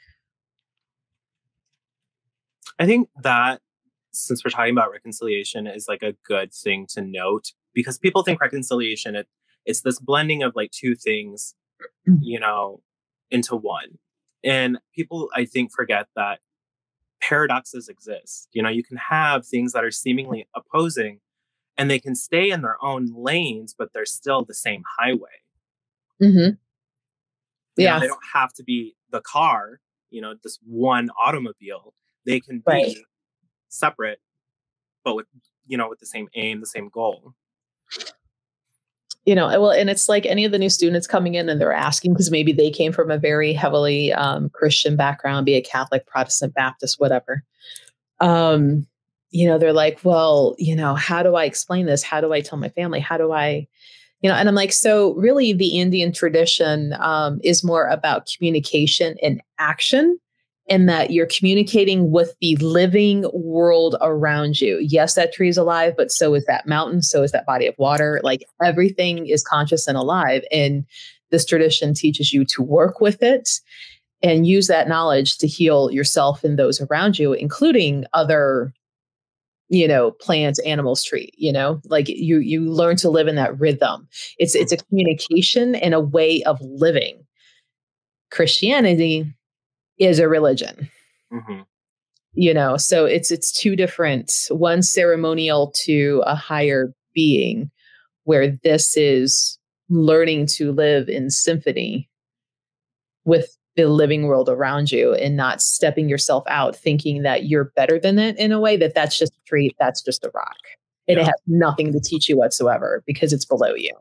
Speaker 2: I think that since we're talking about reconciliation is like a good thing to note, because people think reconciliation, it, it's this blending of like two things, you know, into one. And people, I think, forget that paradoxes exist. You know, you can have things that are seemingly opposing and they can stay in their own lanes, but they're still the same highway.
Speaker 1: Mm-hmm.
Speaker 2: Yeah.
Speaker 1: Yeah.
Speaker 2: They don't have to be the car, you know, this one automobile. They can be
Speaker 1: Right.
Speaker 2: separate, but with, you know, with the same aim, the same goal.
Speaker 1: You know, well, and it's like any of the new students coming in and they're asking, because maybe they came from a very heavily um, Christian background, be it Catholic, Protestant, Baptist, whatever. Um, you know, they're like, well, you know, how do I explain this? How do I tell my family? How do I, you know, and I'm like, so really the Indian tradition um, is more about communication and action, and that you're communicating with the living world around you. Yes, that tree is alive, but so is that mountain. So is that body of water. Like everything is conscious and alive. And this tradition teaches you to work with it and use that knowledge to heal yourself and those around you, including other, you know, plants, animals, tree, you know, like you, you learn to live in that rhythm. It's, it's a communication and a way of living. Christianity is a religion.
Speaker 2: Mm-hmm.
Speaker 1: You know, so it's it's two different, one ceremonial to a higher being, where this is learning to live in symphony with the living world around you and not stepping yourself out thinking that you're better than it in a way that that's just a tree, that's just a rock. And
Speaker 2: Yeah.
Speaker 1: it has nothing to teach you whatsoever because it's below you.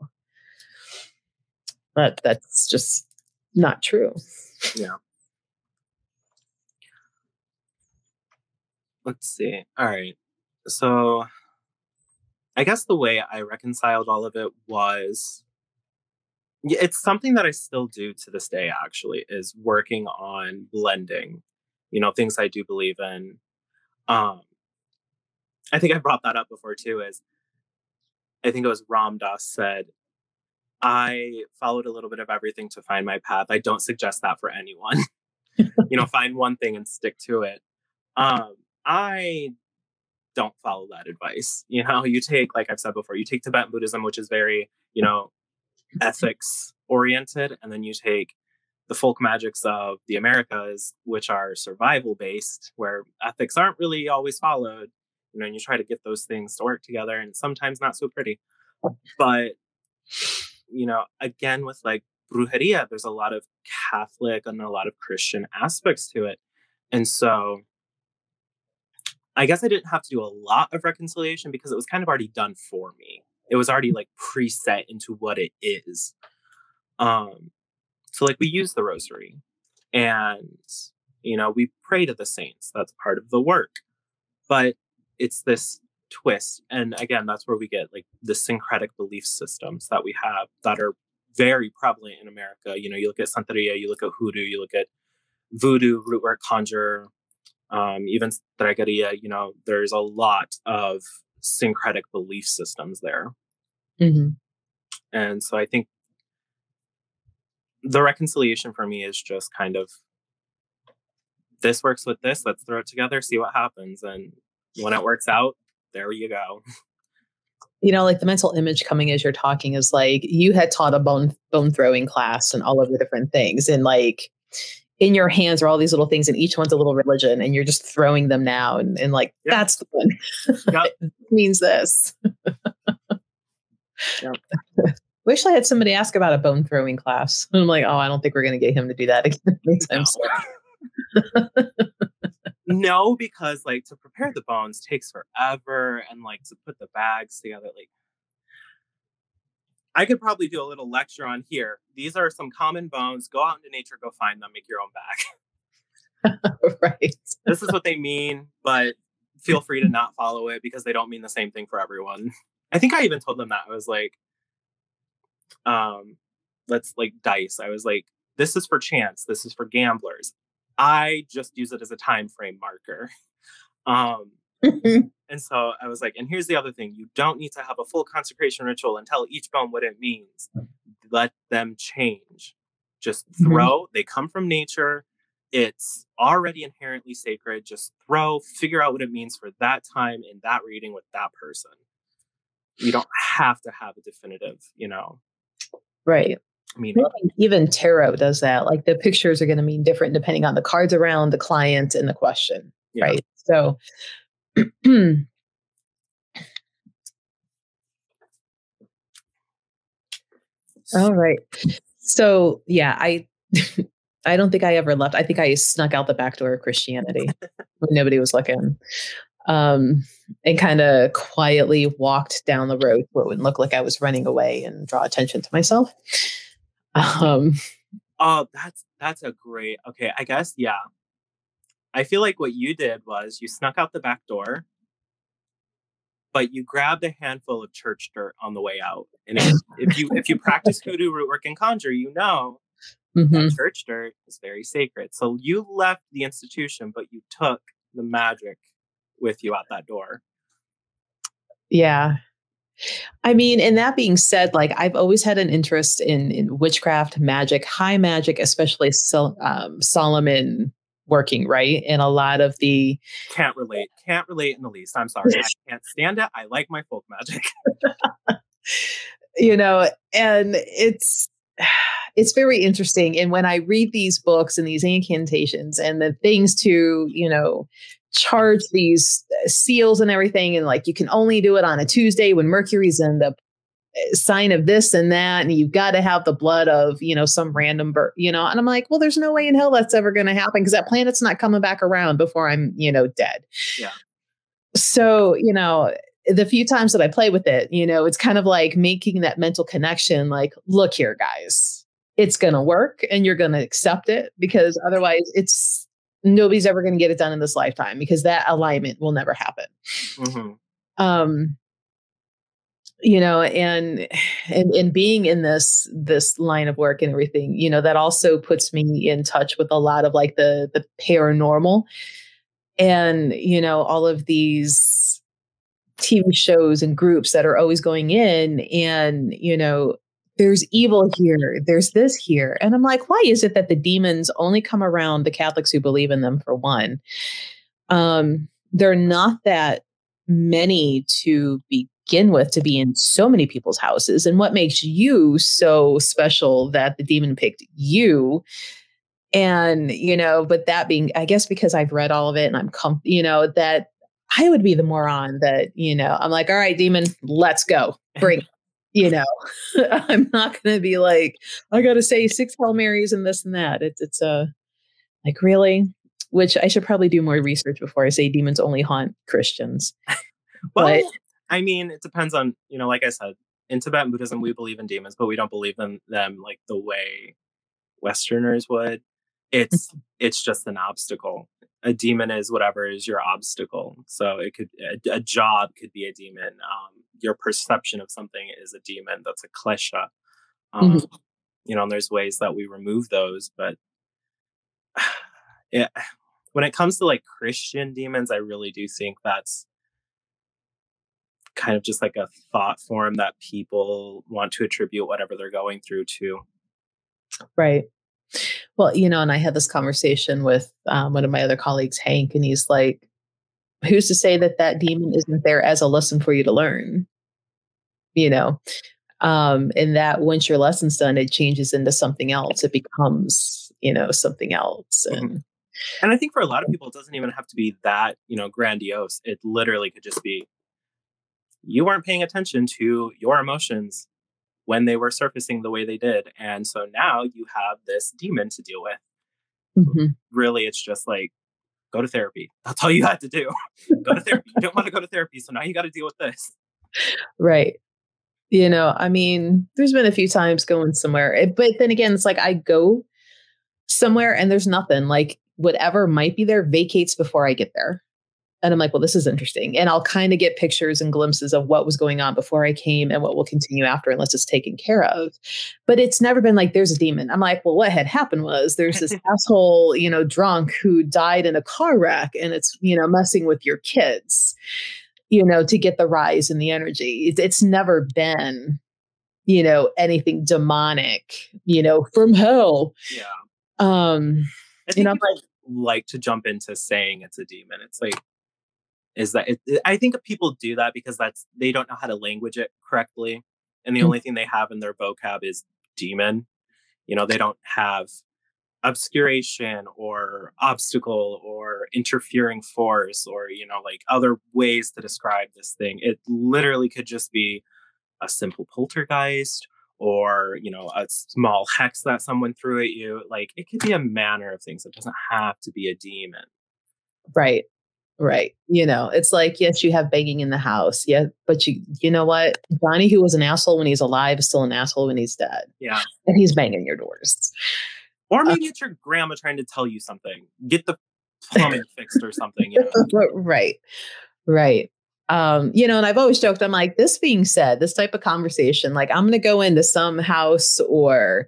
Speaker 1: But that's just not true.
Speaker 2: Yeah. Let's see. All right. So I guess the way I reconciled all of it was, yeah, it's something that I still do to this day, actually, is working on blending, you know, things I do believe in. Um, I think I brought that up before too, is I think it was Ram Dass said, I followed a little bit of everything to find my path. I don't suggest that for anyone. You know, find one thing and stick to it. Um, I don't follow that advice. You know, you take, like I've said before, you take Tibetan Buddhism, which is very, you know, ethics oriented, and then you take the folk magics of the Americas, which are survival based, where ethics aren't really always followed. You know, and you try to get those things to work together, and sometimes not so pretty. But, you know, again, with like brujeria, there's a lot of Catholic and a lot of Christian aspects to it. And so I guess I didn't have to do a lot of reconciliation because it was kind of already done for me. It was already like preset into what it is. Um, so like we use the rosary and, you know, we pray to the saints. That's part of the work. But it's this twist. And again, that's where we get like the syncretic belief systems that we have that are very prevalent in America. You know, you look at Santeria, you look at hoodoo, you look at voodoo, root work, conjure, um, even Stregaria. You know, there's a lot of syncretic belief systems there.
Speaker 1: Mm-hmm. And
Speaker 2: so I think the reconciliation for me is just kind of, this works with this, let's throw it together, see what happens. And when it works out, there you go.
Speaker 1: You know, like the mental image coming as you're talking is like you had taught a bone bone throwing class and all of the different things. And like in your hands are all these little things and each one's a little religion and you're just throwing them now. And, and like, yep. That's the one. Yep. It means this. Yep. Wish I had somebody ask about a bone throwing class. And I'm like, oh, I don't think we're going to get him to do that again. Anytime
Speaker 2: no. No, because like to prepare the bones takes forever, and like to put the bags together, like I could probably do a little lecture on here. These are some common bones. Go out into nature, go find them, make your own bag.
Speaker 1: Right.
Speaker 2: This is what they mean, but feel free to not follow it because they don't mean the same thing for everyone. I think I even told them that. I was like, um, let's like dice. I was like, this is for chance. This is for gamblers. I just use it as a time frame marker. Um, and so I was like, and here's the other thing. You don't need to have a full consecration ritual and tell each bone what it means. Let them change. Just throw. Mm-hmm. They come from nature. It's already inherently sacred. Just throw, figure out what it means for that time in that reading with that person. You don't have to have a definitive, you know.
Speaker 1: Right.
Speaker 2: Meaning.
Speaker 1: Even tarot does that. Like the pictures are going to mean different depending on the cards around, the client, and the question. Yeah. Right. So, all right. So, yeah, I I don't think I ever left. I think I snuck out the back door of Christianity when nobody was looking. Um, and kind of quietly walked down the road where it would look like I was running away and draw attention to myself. Um,
Speaker 2: oh, that's, that's a great, okay. I guess, yeah. I feel like what you did was you snuck out the back door, but you grabbed a handful of church dirt on the way out. And if, if you, if you practice hoodoo, root work, and conjure, you know, mm-hmm. that church dirt is very sacred. So you left the institution, but you took the magic with you out that door.
Speaker 1: Yeah. I mean, and that being said, like I've always had an interest in, in witchcraft, magic, high magic, especially Sol- um, Solomon working, right? And a lot of the...
Speaker 2: Can't relate. Can't relate in the least. I'm sorry. I can't stand it. I like my folk magic.
Speaker 1: You know, and it's... It's very interesting. And when I read these books and these incantations and the things to, you know, charge these seals and everything. And like, you can only do it on a Tuesday when Mercury's in the sign of this and that. And you've got to have the blood of, you know, some random bird, you know, and I'm like, well, there's no way in hell that's ever going to happen because that planet's not coming back around before I'm, you know, dead.
Speaker 2: Yeah.
Speaker 1: So, you know, the few times that I play with it, you know, it's kind of like making that mental connection. Like, look here, guys, it's going to work and you're going to accept it because otherwise it's, nobody's ever going to get it done in this lifetime because that alignment will never happen. Mm-hmm. Um, you know, and, and, and being in this, this line of work and everything, you know, that also puts me in touch with a lot of like the, the paranormal and, you know, all of these T V shows and groups that are always going in and, you know, there's evil here, there's this here. And I'm like, why is it that the demons only come around the Catholics who believe in them for one? Um, they're not that many to begin with to be in so many people's houses. And what makes you so special that the demon picked you? And, you know, but that being, I guess because I've read all of it and I'm, com- you know, that I would be the moron that, you know, I'm like, all right, demon, let's go. Bring it. You know, I'm not going to be like, I got to say six Hail Marys and this and that. It's, it's a uh, like, really, which I should probably do more research before I say demons only haunt Christians.
Speaker 2: Well, but, I mean, it depends on, you know, like I said, in Tibetan Buddhism, we believe in demons, but we don't believe in them like the way Westerners would. It's, it's just an obstacle. A demon is whatever is your obstacle. So it could, a, a job could be a demon. Um, your perception of something is a demon. That's a klesha. Um, mm-hmm. You know, and there's ways that we remove those, but yeah, when it comes to like Christian demons, I really do think that's kind of just like a thought form that people want to attribute whatever they're going through to.
Speaker 1: Right. Well, you know, and I had this conversation with um, one of my other colleagues, Hank, and he's like, who's to say that that demon isn't there as a lesson for you to learn? You know, um, and that once your lesson's done, it changes into something else. It becomes, you know, something else. And,
Speaker 2: mm-hmm. and I think for a lot of people, it doesn't even have to be that, you know, grandiose. It literally could just be, you weren't paying attention to your emotions when they were surfacing the way they did. And so now you have this demon to deal with. Mm-hmm. Really, it's just like, go to therapy. That's all you had to do. Go to therapy. You don't want to go to therapy. So now you got to deal with this.
Speaker 1: Right. You know, I mean, there's been a few times going somewhere, but then again, it's like I go somewhere and there's nothing. Like whatever might be there vacates before I get there. And I'm like, well, this is interesting. And I'll kind of get pictures and glimpses of what was going on before I came and what will continue after unless it's taken care of. But it's never been like, there's a demon. I'm like, well, what had happened was there's this asshole, you know, drunk who died in a car wreck and it's, you know, messing with your kids, you know, to get the rise in the energy. It's, it's never been, you know, anything demonic, you know, from hell.
Speaker 2: Yeah.
Speaker 1: Um,
Speaker 2: I think you know, like, like to jump into saying it's a demon. It's like, is that it, I think people do that because that's they don't know how to language it correctly. And the mm-hmm. only thing they have in their vocab is demon. You know, they don't have obscuration or obstacle or interfering force or, you know, like other ways to describe this thing. It literally could just be a simple poltergeist or, you know, a small hex that someone threw at you. Like it could be a manner of things. It doesn't have to be a demon.
Speaker 1: Right. Right. You know, it's like, yes, you have begging in the house. Yeah. But you, you know what? Johnny, who was an asshole when he's alive, is still an asshole when he's dead.
Speaker 2: Yeah.
Speaker 1: And he's banging your doors.
Speaker 2: Or maybe uh, it's your grandma trying to tell you something. Get the plumbing fixed or something. You know?
Speaker 1: Right. Right. Um, you know, and I've always joked, I'm like, this being said, this type of conversation, like I'm going to go into some house or,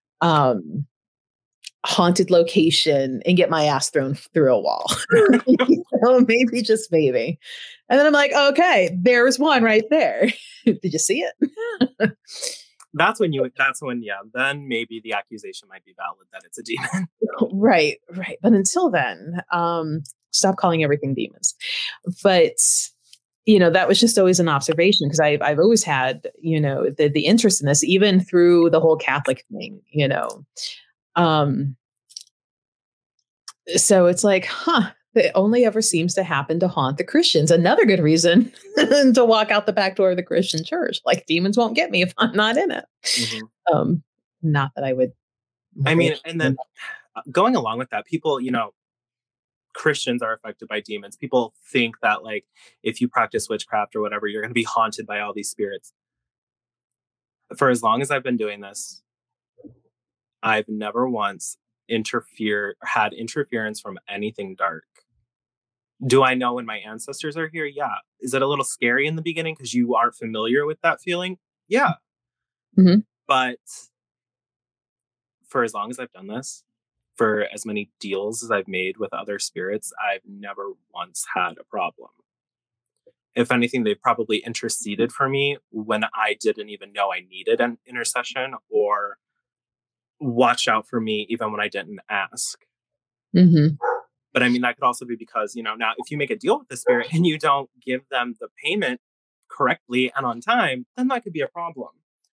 Speaker 1: um, haunted location and get my ass thrown through a wall. You know, maybe, just maybe. And then I'm like, okay, there's one right there. Did you see it?
Speaker 2: That's when you, that's when, yeah, then maybe the accusation might be valid that it's a demon.
Speaker 1: Right, right. But until then, um, stop calling everything demons. But, you know, that was just always an observation because I've, I've always had, you know, the, the interest in this, even through the whole Catholic thing, you know. Um, so it's like, huh, It only ever seems to happen to haunt the Christians. Another good reason to walk out the back door of the Christian church. Like demons won't get me if I'm not in it. Mm-hmm. Um, not that I would.
Speaker 2: I mean, and then going along with that, people, you know, Christians are affected by demons. People think that like if you practice witchcraft or whatever, you're going to be haunted by all these spirits. For as long as I've been doing this, I've never once interfered, had interference from anything dark. Do I know when my ancestors are here? Yeah. Is it a little scary in the beginning because you aren't familiar with that feeling? Yeah.
Speaker 1: Mm-hmm.
Speaker 2: But for as long as I've done this, for as many deals as I've made with other spirits, I've never once had a problem. If anything, they've probably interceded for me when I didn't even know I needed an intercession, or watched out for me even when I didn't ask.
Speaker 1: Mm-hmm.
Speaker 2: But I mean, that could also be because, you know, now if you make a deal with the spirit and you don't give them the payment correctly and on time, then that could be a problem.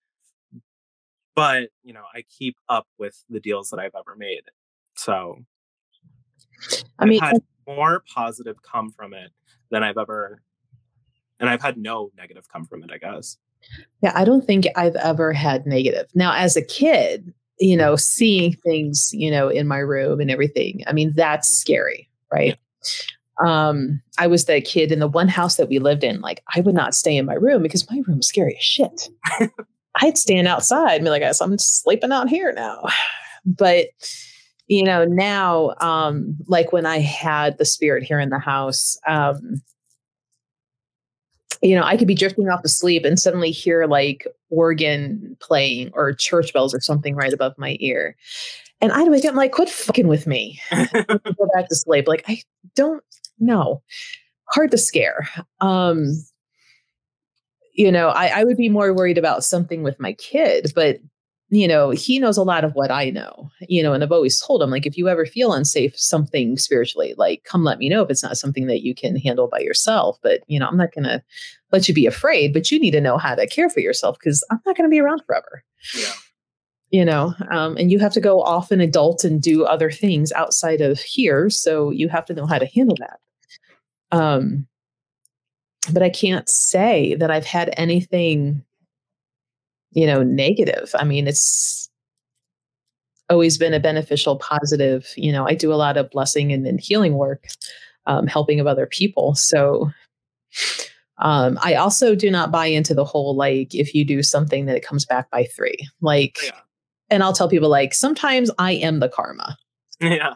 Speaker 2: But, you know, I keep up with the deals that I've ever made. So
Speaker 1: I mean,
Speaker 2: I've had more positive come from it than I've ever, and I've had no negative come from it, I guess.
Speaker 1: Yeah, I don't think I've ever had negative. Now, as a kid, you know, seeing things, you know, in my room and everything, I mean, that's scary, right? Yeah. Um, I was the kid in the one house that we lived in. Like, I would not stay in my room because my room was scary as shit. I'd stand outside and be like, guys, I'm sleeping out here now. But, you know, now, um, like when I had the spirit here in the house, um, you know, I could be drifting off to sleep and suddenly hear like organ playing or church bells or something right above my ear. And I'd wake up like, quit fucking with me. Go back to sleep. Like, I don't know. Hard to scare. Um, you know, I, I would be more worried about something with my kid, but you know, he knows a lot of what I know, you know, and I've always told him, like, if you ever feel unsafe, something spiritually, like, come let me know if it's not something that you can handle by yourself. But, you know, I'm not going to let you be afraid, but you need to know how to care for yourself because I'm not going to be around forever.
Speaker 2: Yeah.
Speaker 1: You know, um, and you have to go off and adult and do other things outside of here. So you have to know how to handle that. Um, but I can't say that I've had anything, you know, negative. I mean, it's always been a beneficial, positive, you know, I do a lot of blessing and, and healing work, um, helping of other people. So um, I also do not buy into the whole, like, if you do something that it comes back by three, like, yeah. And I'll tell people like, sometimes I am the karma.
Speaker 2: Yeah.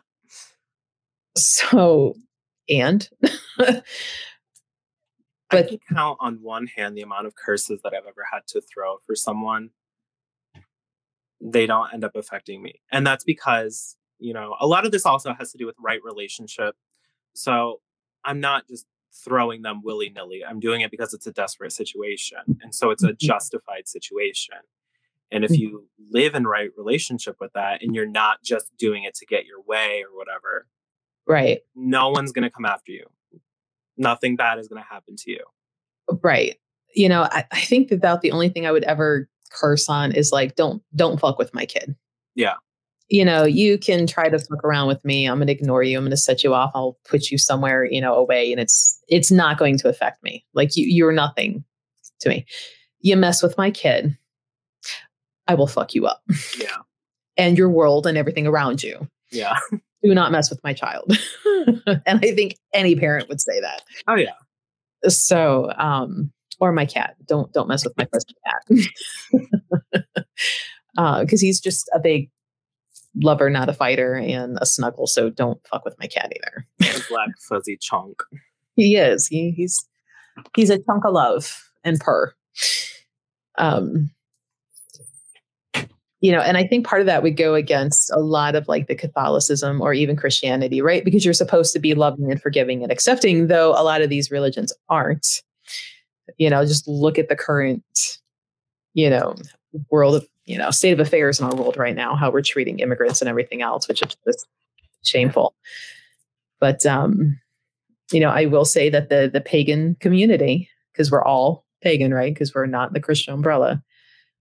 Speaker 1: So, and
Speaker 2: but I can count on one hand the amount of curses that I've ever had to throw for someone. They don't end up affecting me. And that's because, you know, a lot of this also has to do with right relationship. So I'm not just throwing them willy-nilly. I'm doing it because it's a desperate situation. And so it's a justified situation. And if you live in right relationship with that and you're not just doing it to get your way or whatever,
Speaker 1: right,
Speaker 2: no one's going to come after you. Nothing bad is going to happen to you.
Speaker 1: Right. You know, I, I think that about the only thing I would ever curse on is like, don't, don't fuck with my kid.
Speaker 2: Yeah.
Speaker 1: You know, you can try to fuck around with me. I'm going to ignore you. I'm going to set you off. I'll put you somewhere, you know, away. And it's, it's not going to affect me. Like you, you're nothing to me. You mess with my kid, I will fuck you up.
Speaker 2: Yeah.
Speaker 1: And your world and everything around you.
Speaker 2: Yeah.
Speaker 1: Do not mess with my child. And I think any parent would say that.
Speaker 2: Oh yeah.
Speaker 1: So, um, or my cat. Don't don't mess with my first cat. uh, because he's just a big lover, not a fighter, and a snuggle. So don't fuck with my cat either.
Speaker 2: A black fuzzy chunk.
Speaker 1: He is. He, he's he's a chunk of love and purr. Um. You know, and I think part of that would go against a lot of like the Catholicism or even Christianity, right? Because you're supposed to be loving and forgiving and accepting, though a lot of these religions aren't. You know, just look at the current, you know, world of, you know, state of affairs in our world right now, how we're treating immigrants and everything else, which is just shameful. But, um, you know, I will say that the the pagan community, because we're all pagan, right? Because we're not the Christian umbrella.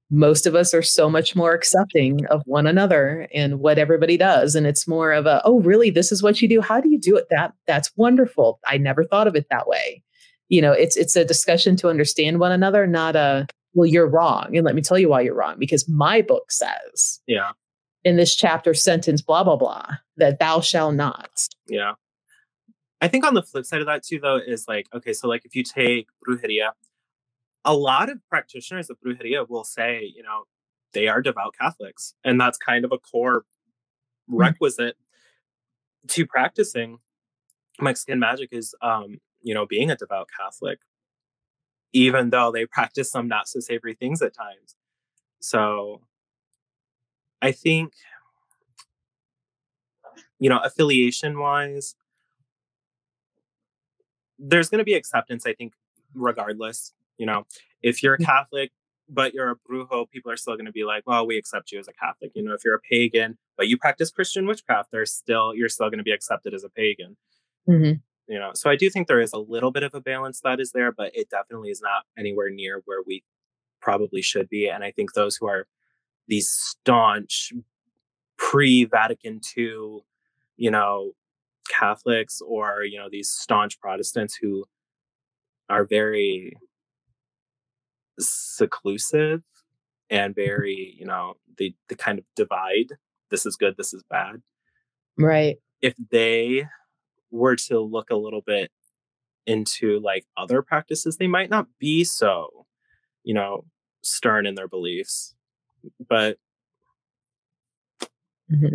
Speaker 1: most of us are so much more accepting of one another and what everybody does. And it's more of a, oh, really, this is what you do? How do you do it? That that's wonderful. I never thought of it that way. You know, it's it's a discussion to understand one another, not a, well, you're wrong. And let me tell you why you're wrong, because my book says
Speaker 2: Yeah.
Speaker 1: in this chapter sentence, blah, blah, blah, that thou shalt not.
Speaker 2: Yeah. I think on the flip side of that too, though, is like, okay, so like if you take brujeria, a lot of practitioners of brujeria will say, you know, they are devout Catholics. And that's kind of a core requisite mm-hmm. to practicing Mexican magic is, um, you know, being a devout Catholic, even though they practice some not so savory things at times. So I think, you know, affiliation wise, there's going to be acceptance, I think, regardless. You know, if you're a Catholic, but you're a brujo, people are still going to be like, well, we accept you as a Catholic. You know, if you're a pagan, but you practice Christian witchcraft, there's still, you're still going to be accepted as a pagan.
Speaker 1: Mm-hmm.
Speaker 2: You know, so I do think there is a little bit of a balance that is there, but it definitely is not anywhere near where we probably should be. And I think those who are these staunch pre-Vatican two, you know, Catholics, or, you know, these staunch Protestants who are very seclusive and very, you know, they, they kind of divide. This is good, this is bad.
Speaker 1: Right.
Speaker 2: If they were to look a little bit into like other practices, they might not be so, you know, stern in their beliefs. But
Speaker 1: mm-hmm.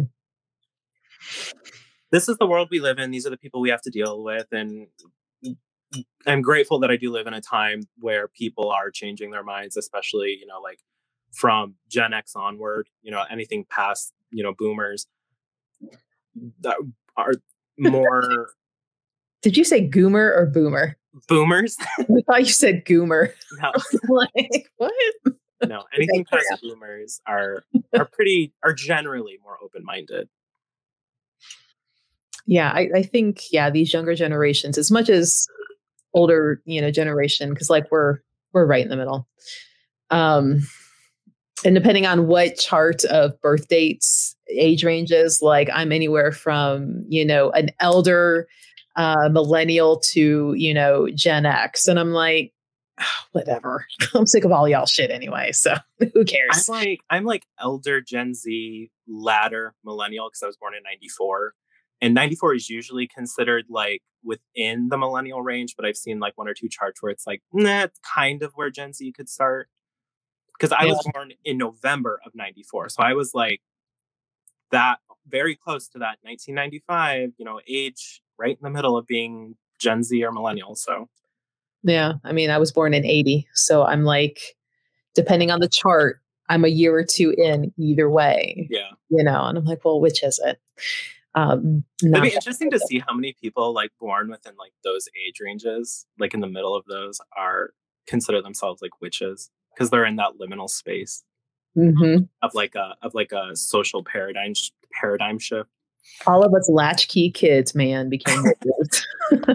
Speaker 2: this is the world we live in. These are the people we have to deal with. And I'm grateful that I do live in a time where people are changing their minds, especially, you know, like from Gen X onward, you know, anything past, you know, boomers that are more.
Speaker 1: Did you say goomer or boomer?
Speaker 2: Boomers.
Speaker 1: I thought you said goomer.
Speaker 2: No.
Speaker 1: Like, what?
Speaker 2: No, anything past boomers are are pretty are generally more open-minded.
Speaker 1: Yeah, I, I think, yeah, these younger generations, as much as older, you know, generation, because like we're we're right in the middle. Um, and depending on what chart of birth dates, age ranges, like I'm anywhere from, you know, an elder uh, millennial to, you know, Gen X. And I'm like, oh, whatever. I'm sick of all y'all shit anyway. So who cares?
Speaker 2: I'm like, I'm like elder Gen Z, latter millennial, because I was born in ninety-four. And ninety-four is usually considered like within the millennial range, but I've seen like one or two charts where it's like, nah, it's kind of where Gen Z could start. Because I yeah. was born in November of ninety-four. So I was like that, very close to that nineteen ninety-five, you know, age right in the middle of being Gen Z or millennial. So
Speaker 1: yeah, I mean, I was born in eighty. So I'm like, depending on the chart, I'm a year or two in either way.
Speaker 2: Yeah.
Speaker 1: You know, and I'm like, well, which is it? Um,
Speaker 2: It'd be interesting to see how many people like born within like those age ranges, like in the middle of those, are consider themselves like witches, because they're in that liminal space
Speaker 1: mm-hmm.
Speaker 2: of like a of like a social paradigm paradigm shift.
Speaker 1: All of us latchkey kids, man, became witches.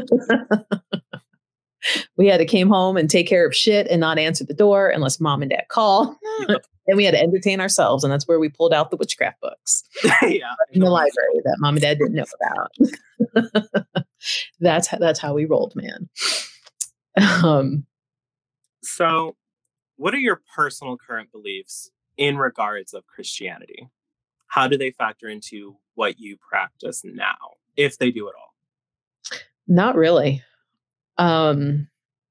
Speaker 1: We had to came home and take care of shit and not answer the door unless mom and dad call. Yep. And we had to entertain ourselves. And that's where we pulled out the witchcraft books.
Speaker 2: Yeah.
Speaker 1: In the library that mom and dad didn't know about. that's, that's how we rolled, man. Um,
Speaker 2: so what are your personal current beliefs in regards of Christianity? How do they factor into what you practice now, if they do at all?
Speaker 1: Not really. Um,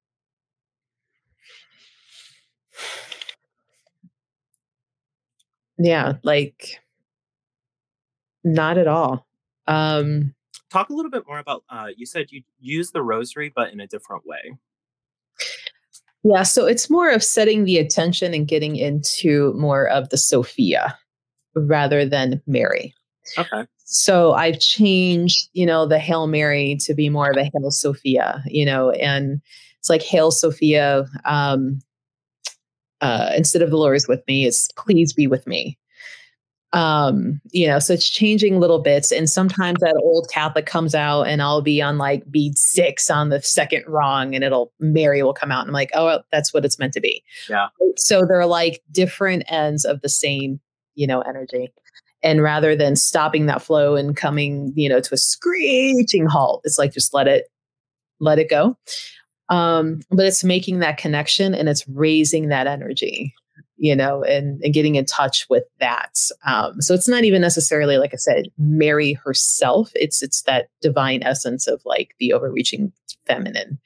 Speaker 1: yeah, like not at all. Um,
Speaker 2: Talk a little bit more about, uh, you said you use the rosary, but in a different way.
Speaker 1: Yeah, so it's more of setting the attention and getting into more of the Sophia rather than Mary.
Speaker 2: Okay.
Speaker 1: So I've changed, you know, the Hail Mary to be more of a Hail Sophia, you know, and it's like Hail Sophia, um, uh, instead of the Lord is with me, it's please be with me. Um, you know, so it's changing little bits. And sometimes that old Catholic comes out and I'll be on like bead six on the second rung and it'll, Mary will come out. And I'm like, oh, well, that's what it's meant to be.
Speaker 2: Yeah.
Speaker 1: So they're like different ends of the same, you know, energy. And rather than stopping that flow and coming, you know, to a screeching halt, it's like, just let it, let it go. Um, but it's making that connection and it's raising that energy, you know, and, and getting in touch with that. Um, so it's not even necessarily, like I said, Mary herself. It's, it's that divine essence of like the overreaching feminine.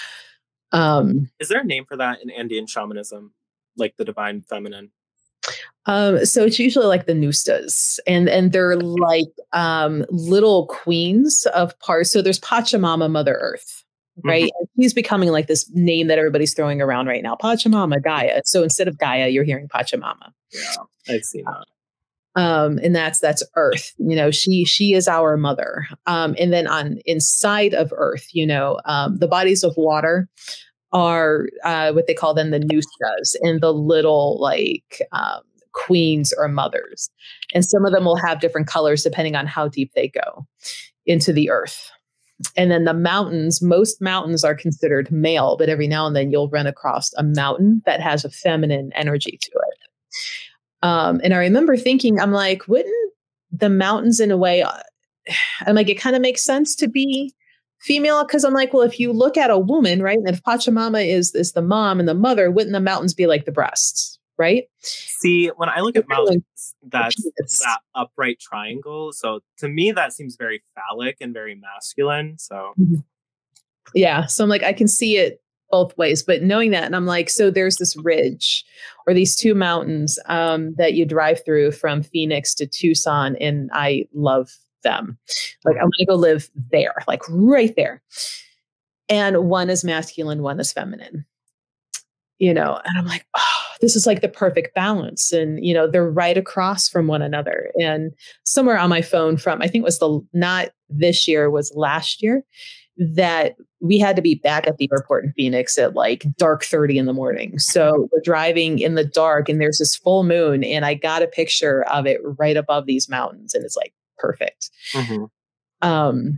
Speaker 1: Um,
Speaker 2: Is there a name for that in Andean shamanism? Like the divine feminine?
Speaker 1: Um, so it's usually like the Nustas, and and they're like um, little queens of parts. So there's Pachamama, Mother Earth, right? Mm-hmm. And she's becoming like this name that everybody's throwing around right now, Pachamama, Gaia. So instead of Gaia, you're hearing Pachamama.
Speaker 2: Yeah, I've seen that.
Speaker 1: Um, and that's that's Earth. You know, she she is our mother. Um, and then on inside of Earth, you know, um, the bodies of water are uh, what they call then the Nustas, and the little like um, queens or mothers. And some of them will have different colors depending on how deep they go into the earth. And then the mountains, most mountains are considered male, but every now and then you'll run across a mountain that has a feminine energy to it. Um, and I remember thinking, I'm like, wouldn't the mountains in a way, uh, I'm like, it kind of makes sense to be female, because I'm like, well, if you look at a woman, right, and if Pachamama is is the mom and the mother, wouldn't the mountains be like the breasts, right?
Speaker 2: See, when I look at mountains, that's that upright triangle. So to me, that seems very phallic and very masculine. So
Speaker 1: yeah, so I'm like, I can see it both ways, but knowing that, and I'm like, so there's this ridge or these two mountains um, that you drive through from Phoenix to Tucson, and I love them. Like, I'm going to go live there, like right there. And one is masculine, one is feminine, you know, and I'm like, oh, this is like the perfect balance. And, you know, they're right across from one another. And somewhere on my phone from, I think it was the, not this year, was last year, that we had to be back at the airport in Phoenix at like dark thirty in the morning. So we're driving in the dark and there's this full moon, and I got a picture of it right above these mountains, and it's like, perfect. Mm-hmm. Um,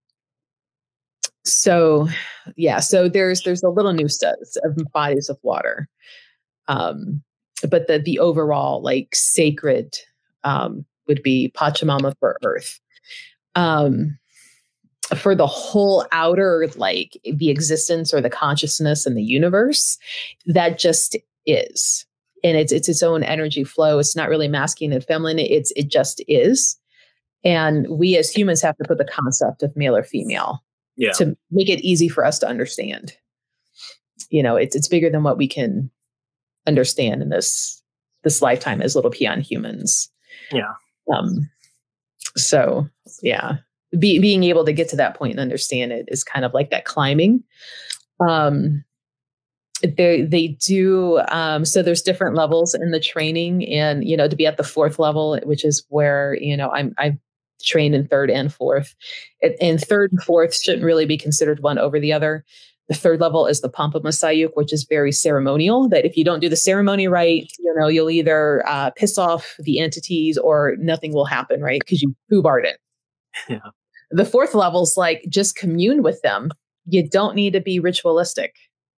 Speaker 1: so yeah, so there's, there's a little Nustas of bodies of water. Um, but the, the overall like sacred, um, would be Pachamama for Earth. Um, for the whole outer, like the existence or the consciousness in the universe, that just is, and it's, it's its own energy flow. It's not really masculine and feminine. It's, it just is. And we as humans have to put the concept of male or female yeah. to make it easy for us to understand. You know, it's it's bigger than what we can understand in this this lifetime as little peon humans.
Speaker 2: Yeah.
Speaker 1: Um. So yeah, Be, being able to get to that point and understand it is kind of like that climbing. Um. They they do um, so there's different levels in the training, and you know, to be at the fourth level, which is where you know I'm I've trained in third and fourth, and third and fourth shouldn't really be considered one over the other. The third level is the Pampa Masayuk, which is very ceremonial. That if you don't do the ceremony right, you know, you'll either uh, piss off the entities or nothing will happen, right? Because you foobarred it.
Speaker 2: Yeah.
Speaker 1: The fourth level is like just commune with them. You don't need to be ritualistic.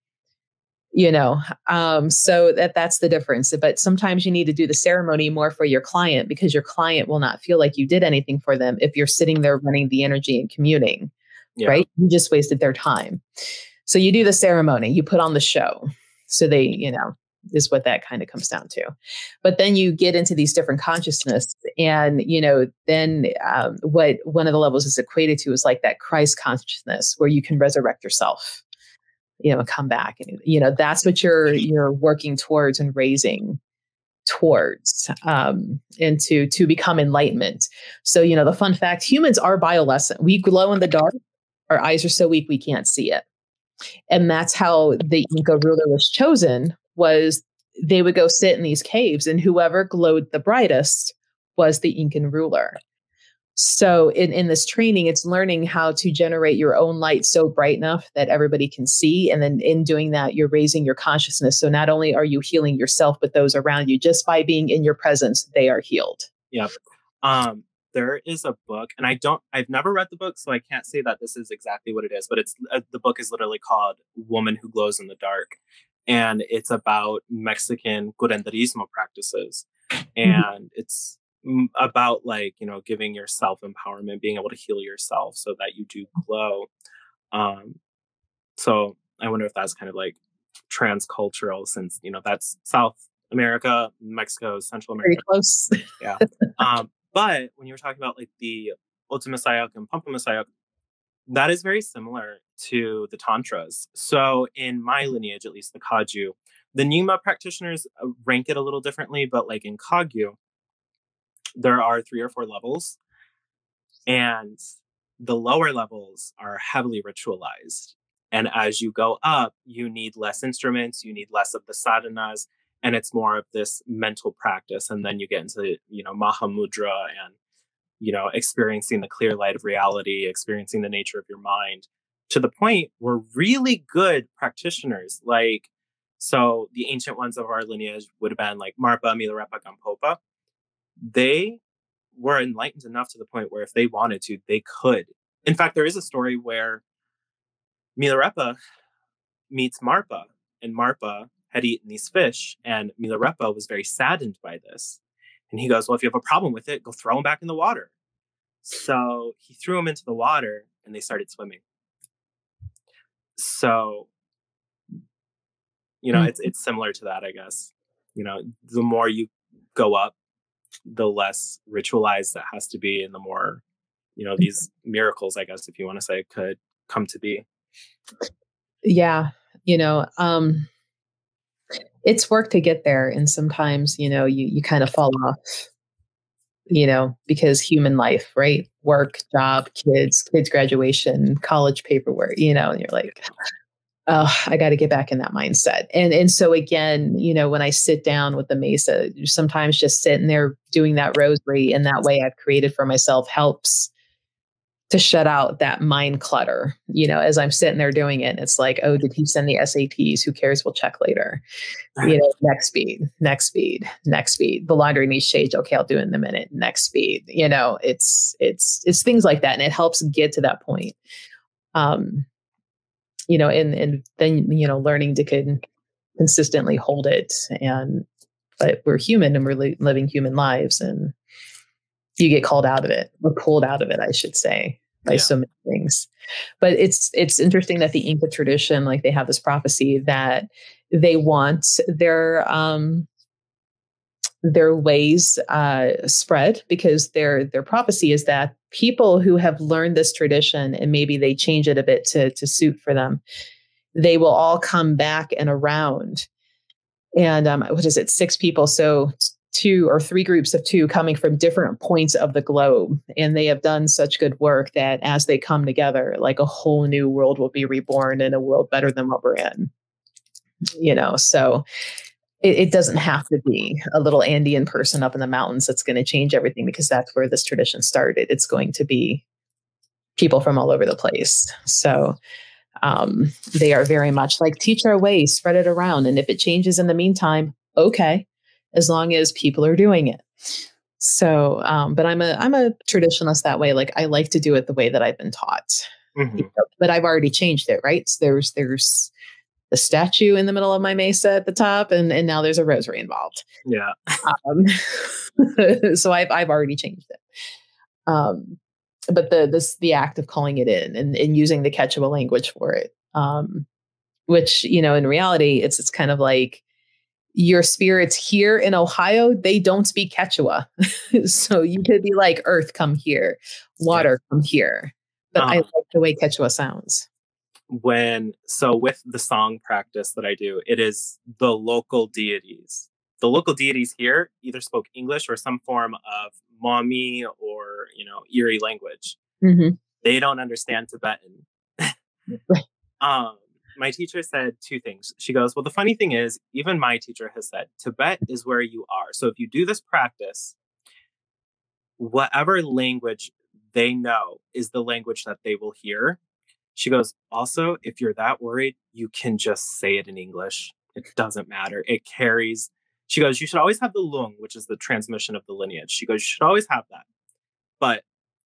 Speaker 1: You know, um, so that that's the difference. But sometimes you need to do the ceremony more for your client, because your client will not feel like you did anything for them if you're sitting there running the energy and communing, yeah. right? You just wasted their time. So you do the ceremony, you put on the show. So they, you know, is what that kind of comes down to. But then you get into these different consciousness, and, you know, then um, what one of the levels is equated to is like that Christ consciousness, where you can resurrect yourself. You know, come back, and you know that's what you're you're working towards and raising towards, um, and to to become enlightenment. So you know, the fun fact: humans are bioluminescent. We glow in the dark. Our eyes are so weak we can't see it, and that's how the Inca ruler was chosen. Was they would go sit in these caves, and whoever glowed the brightest was the Incan ruler. So in, in this training, it's learning how to generate your own light so bright enough that everybody can see. And then in doing that, you're raising your consciousness. So not only are you healing yourself, but those around you, just by being in your presence, they are healed.
Speaker 2: Yep. Um, there is a book, and I don't, I've never read the book, so I can't say that this is exactly what it is, but it's, uh, the book is literally called Woman Who Glows in the Dark. And it's about Mexican curanderismo practices.
Speaker 1: Mhm.
Speaker 2: And it's mm, about like, you know, giving yourself empowerment, being able to heal yourself so that you do glow. Um, so I wonder if that's kind of like transcultural since, you know, that's South America, Mexico, Central
Speaker 1: Very
Speaker 2: America.
Speaker 1: close.
Speaker 2: Yeah. Um, but when you were talking about like the Otsumasayak and Pampamasayak, that is very similar to the Tantras. So in my lineage, at least the Kagyu, the Nyingma practitioners uh, rank it a little differently, but like in Kagyu, there are three or four levels, and the lower levels are heavily ritualized. And as you go up, you need less instruments, you need less of the sadhanas, and it's more of this mental practice. And then you get into, you know, Mahamudra and, you know, experiencing the clear light of reality, experiencing the nature of your mind to the point where really good practitioners, like, so the ancient ones of our lineage would have been like Marpa, Milarepa, Gampopa. They were enlightened enough to the point where if they wanted to, they could. In fact, there is a story where Milarepa meets Marpa, and Marpa had eaten these fish, and Milarepa was very saddened by this. And he goes, "Well, if you have a problem with it, go throw them back in the water." So he threw them into the water, and they started swimming. So, you know, it's
Speaker 1: Mhm.
Speaker 2: it's similar to that, I guess. You know, the more you go up, the less ritualized that has to be, and the more, you know, these miracles, I guess, if you want to say, could come to be.
Speaker 1: Yeah, you know, um, it's work to get there, and sometimes, you know, you you kind of fall off, you know, because human life, right? Work, job, kids, kids graduation, college paperwork, you know, and you're like, oh, I got to get back in that mindset. And and so again, you know, when I sit down with the Mesa, sometimes just sitting there doing that rosary in that way I've created for myself helps to shut out that mind clutter. You know, as I'm sitting there doing it, it's like, oh, did he send the S A Ts? Who cares? We'll check later. You know, next speed, next speed, next speed. The laundry needs changed. Okay, I'll do it in a minute. Next speed. You know, it's it's it's things like that, and it helps get to that point. Um, you know, and and then you know, learning to con- consistently hold it. And but we're human, and we're li- living human lives, and you get called out of it, or pulled out of it, I should say, by
Speaker 2: Yeah.
Speaker 1: so many things. But it's it's interesting that the Inca tradition, like they have this prophecy that they want their um their ways uh, spread, because their their prophecy is that people who have learned this tradition and maybe they change it a bit to to suit for them, they will all come back and around. And um, what is it? Six people, so two or three groups of two coming from different points of the globe, and they have done such good work that as they come together, like a whole new world will be reborn, and a world better than what we're in. You know, so it, it doesn't have to be a little Andean person up in the mountains that's going to change everything, because that's where this tradition started. It's going to be people from all over the place. So um, they are very much like, teach our way, spread it around. And if it changes in the meantime, okay, as long as people are doing it. So, um, but I'm a I'm a traditionalist that way. Like I like to do it the way that I've been taught, you
Speaker 2: Hmm.
Speaker 1: know, but I've already changed it, right? So there's there's the statue in the middle of my mesa at the top, and and now there's a rosary involved.
Speaker 2: Yeah.
Speaker 1: Um, so I've I've already changed it. Um, but the this the act of calling it in, and, and using the Quechua language for it, um, which, you know, in reality, it's it's kind of like your spirits here in Ohio, they don't speak Quechua. So you could be like, earth, come here,
Speaker 2: Yeah.
Speaker 1: water, come here. But I
Speaker 2: Um,
Speaker 1: like the way Quechua sounds.
Speaker 2: when so with the song practice that I do, it is the local deities. The local deities here either spoke English or some form of Mami or, you know, Erie language.
Speaker 1: Hmm.
Speaker 2: They don't understand Tibetan. Um, my teacher said two things. She goes, "Well, the funny thing is, even my teacher has said Tibet is where you are. So if you do this practice, whatever language they know is the language that they will hear." She goes, "Also, if you're that worried, you can just say it in English. It doesn't matter. It carries She goes, you should always have the lung, which is the transmission of the lineage. She goes, you should always have that. But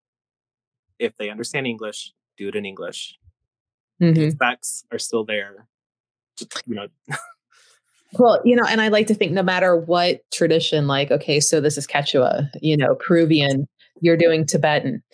Speaker 2: if they understand English, do it in English.
Speaker 1: Mm-hmm.
Speaker 2: The effects are still there. Just, you know.
Speaker 1: Well, you know, and I like to think no matter what tradition, like, okay, so this is Quechua, you know, Peruvian, you're doing Tibetan.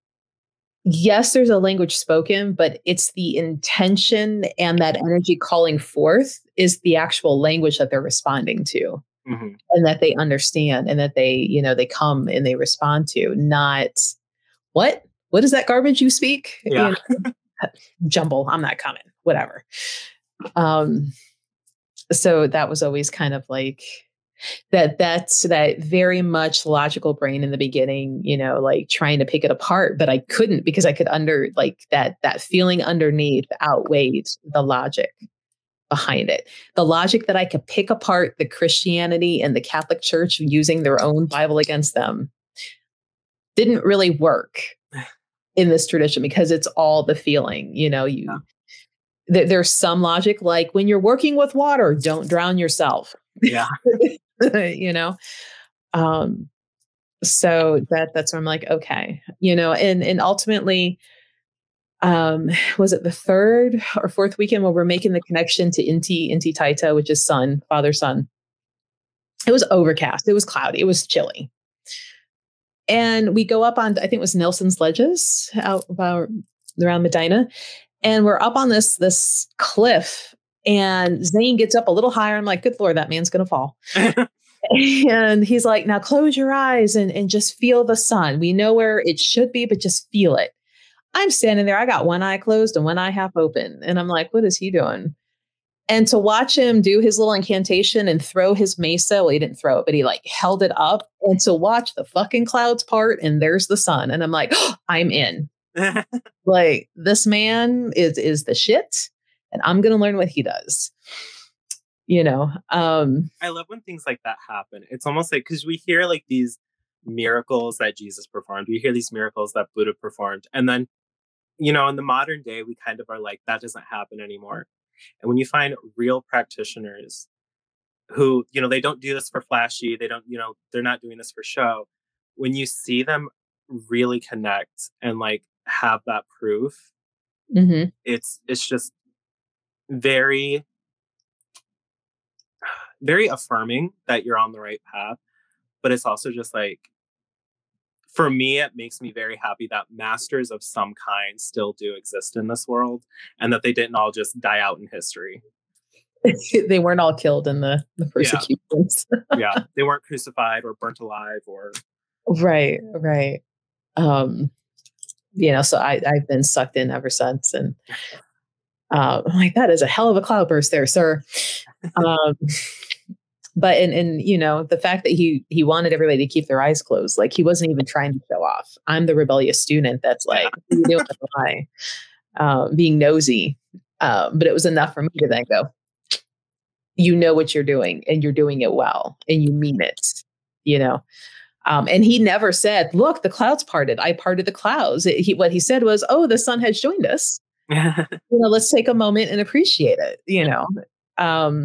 Speaker 1: Yes, there's a language spoken, but it's the intention and that energy calling forth is the actual language that they're responding to, mm-hmm. and that they understand and that they, you know, they come and they respond to, not what, what is that garbage you speak?
Speaker 2: Yeah.
Speaker 1: You know, jumble. I'm not coming, whatever. Um, so that was always kind of like that, that's that very much logical brain in the beginning, you know, like trying to pick it apart, but I couldn't because I could under like that, that feeling underneath outweighed the logic behind it. The logic that I could pick apart the Christianity and the Catholic Church using their own Bible against them didn't really work in this tradition because it's all the feeling, you know, you, yeah. th- there's some logic, like when you're working with water, don't drown yourself.
Speaker 2: Yeah.
Speaker 1: You know? Um, so that, that's where I'm like, okay, you know, and, and ultimately, um, was it the third or fourth weekend where we're making the connection to Inti, Inti Taita, which is sun, father, son. It was overcast. It was cloudy. It was chilly. And we go up on, I think it was Nelson's Ledges out about around Medina. And we're up on this, this cliff. And Zane gets up a little higher. I'm like, good Lord, that man's going to fall. And he's like, now close your eyes and, and just feel the sun. We know where it should be, but just feel it. I'm standing there. I got one eye closed and one eye half open. And I'm like, what is he doing? And to watch him do his little incantation and throw his mesa, well, he didn't throw it, but he like held it up. And to watch the fucking clouds part and there's the sun. And I'm like, oh, I'm in. Like, this man is, is the shit. And I'm going to learn what he does. You know, um,
Speaker 2: I love when things like that happen. It's almost like, because we hear like these miracles that Jesus performed. We hear these miracles that Buddha performed. And then, you know, in the modern day, we kind of are like, that doesn't happen anymore. And when you find real practitioners who, you know, they don't do this for flashy, they don't, you know, they're not doing this for show. When you see them really connect and like have that proof,
Speaker 1: mm-hmm.
Speaker 2: it's, it's just very, very affirming that you're on the right path. But it's also just like, for me, it makes me very happy that masters of some kind still do exist in this world and that they didn't all just die out in history.
Speaker 1: They weren't all killed in the, the persecutions.
Speaker 2: Yeah. Yeah. They weren't crucified or burnt alive or.
Speaker 1: Right. Right. Um, you know, so I, I've been sucked in ever since. And uh, I'm like, that is a hell of a cloudburst there, sir. Um, But, and, and, you know, the fact that he, he wanted everybody to keep their eyes closed, like he wasn't even trying to show off. I'm the rebellious student that's like, what are you doing with my, um, being nosy. Um, but it was enough for me to then go, you know what you're doing and you're doing it well and you mean it, you know? Um, and he never said, look, the clouds parted. I parted the clouds. It, he, what he said was, oh, the sun has joined us. You know, let's take a moment and appreciate it, you know? Um,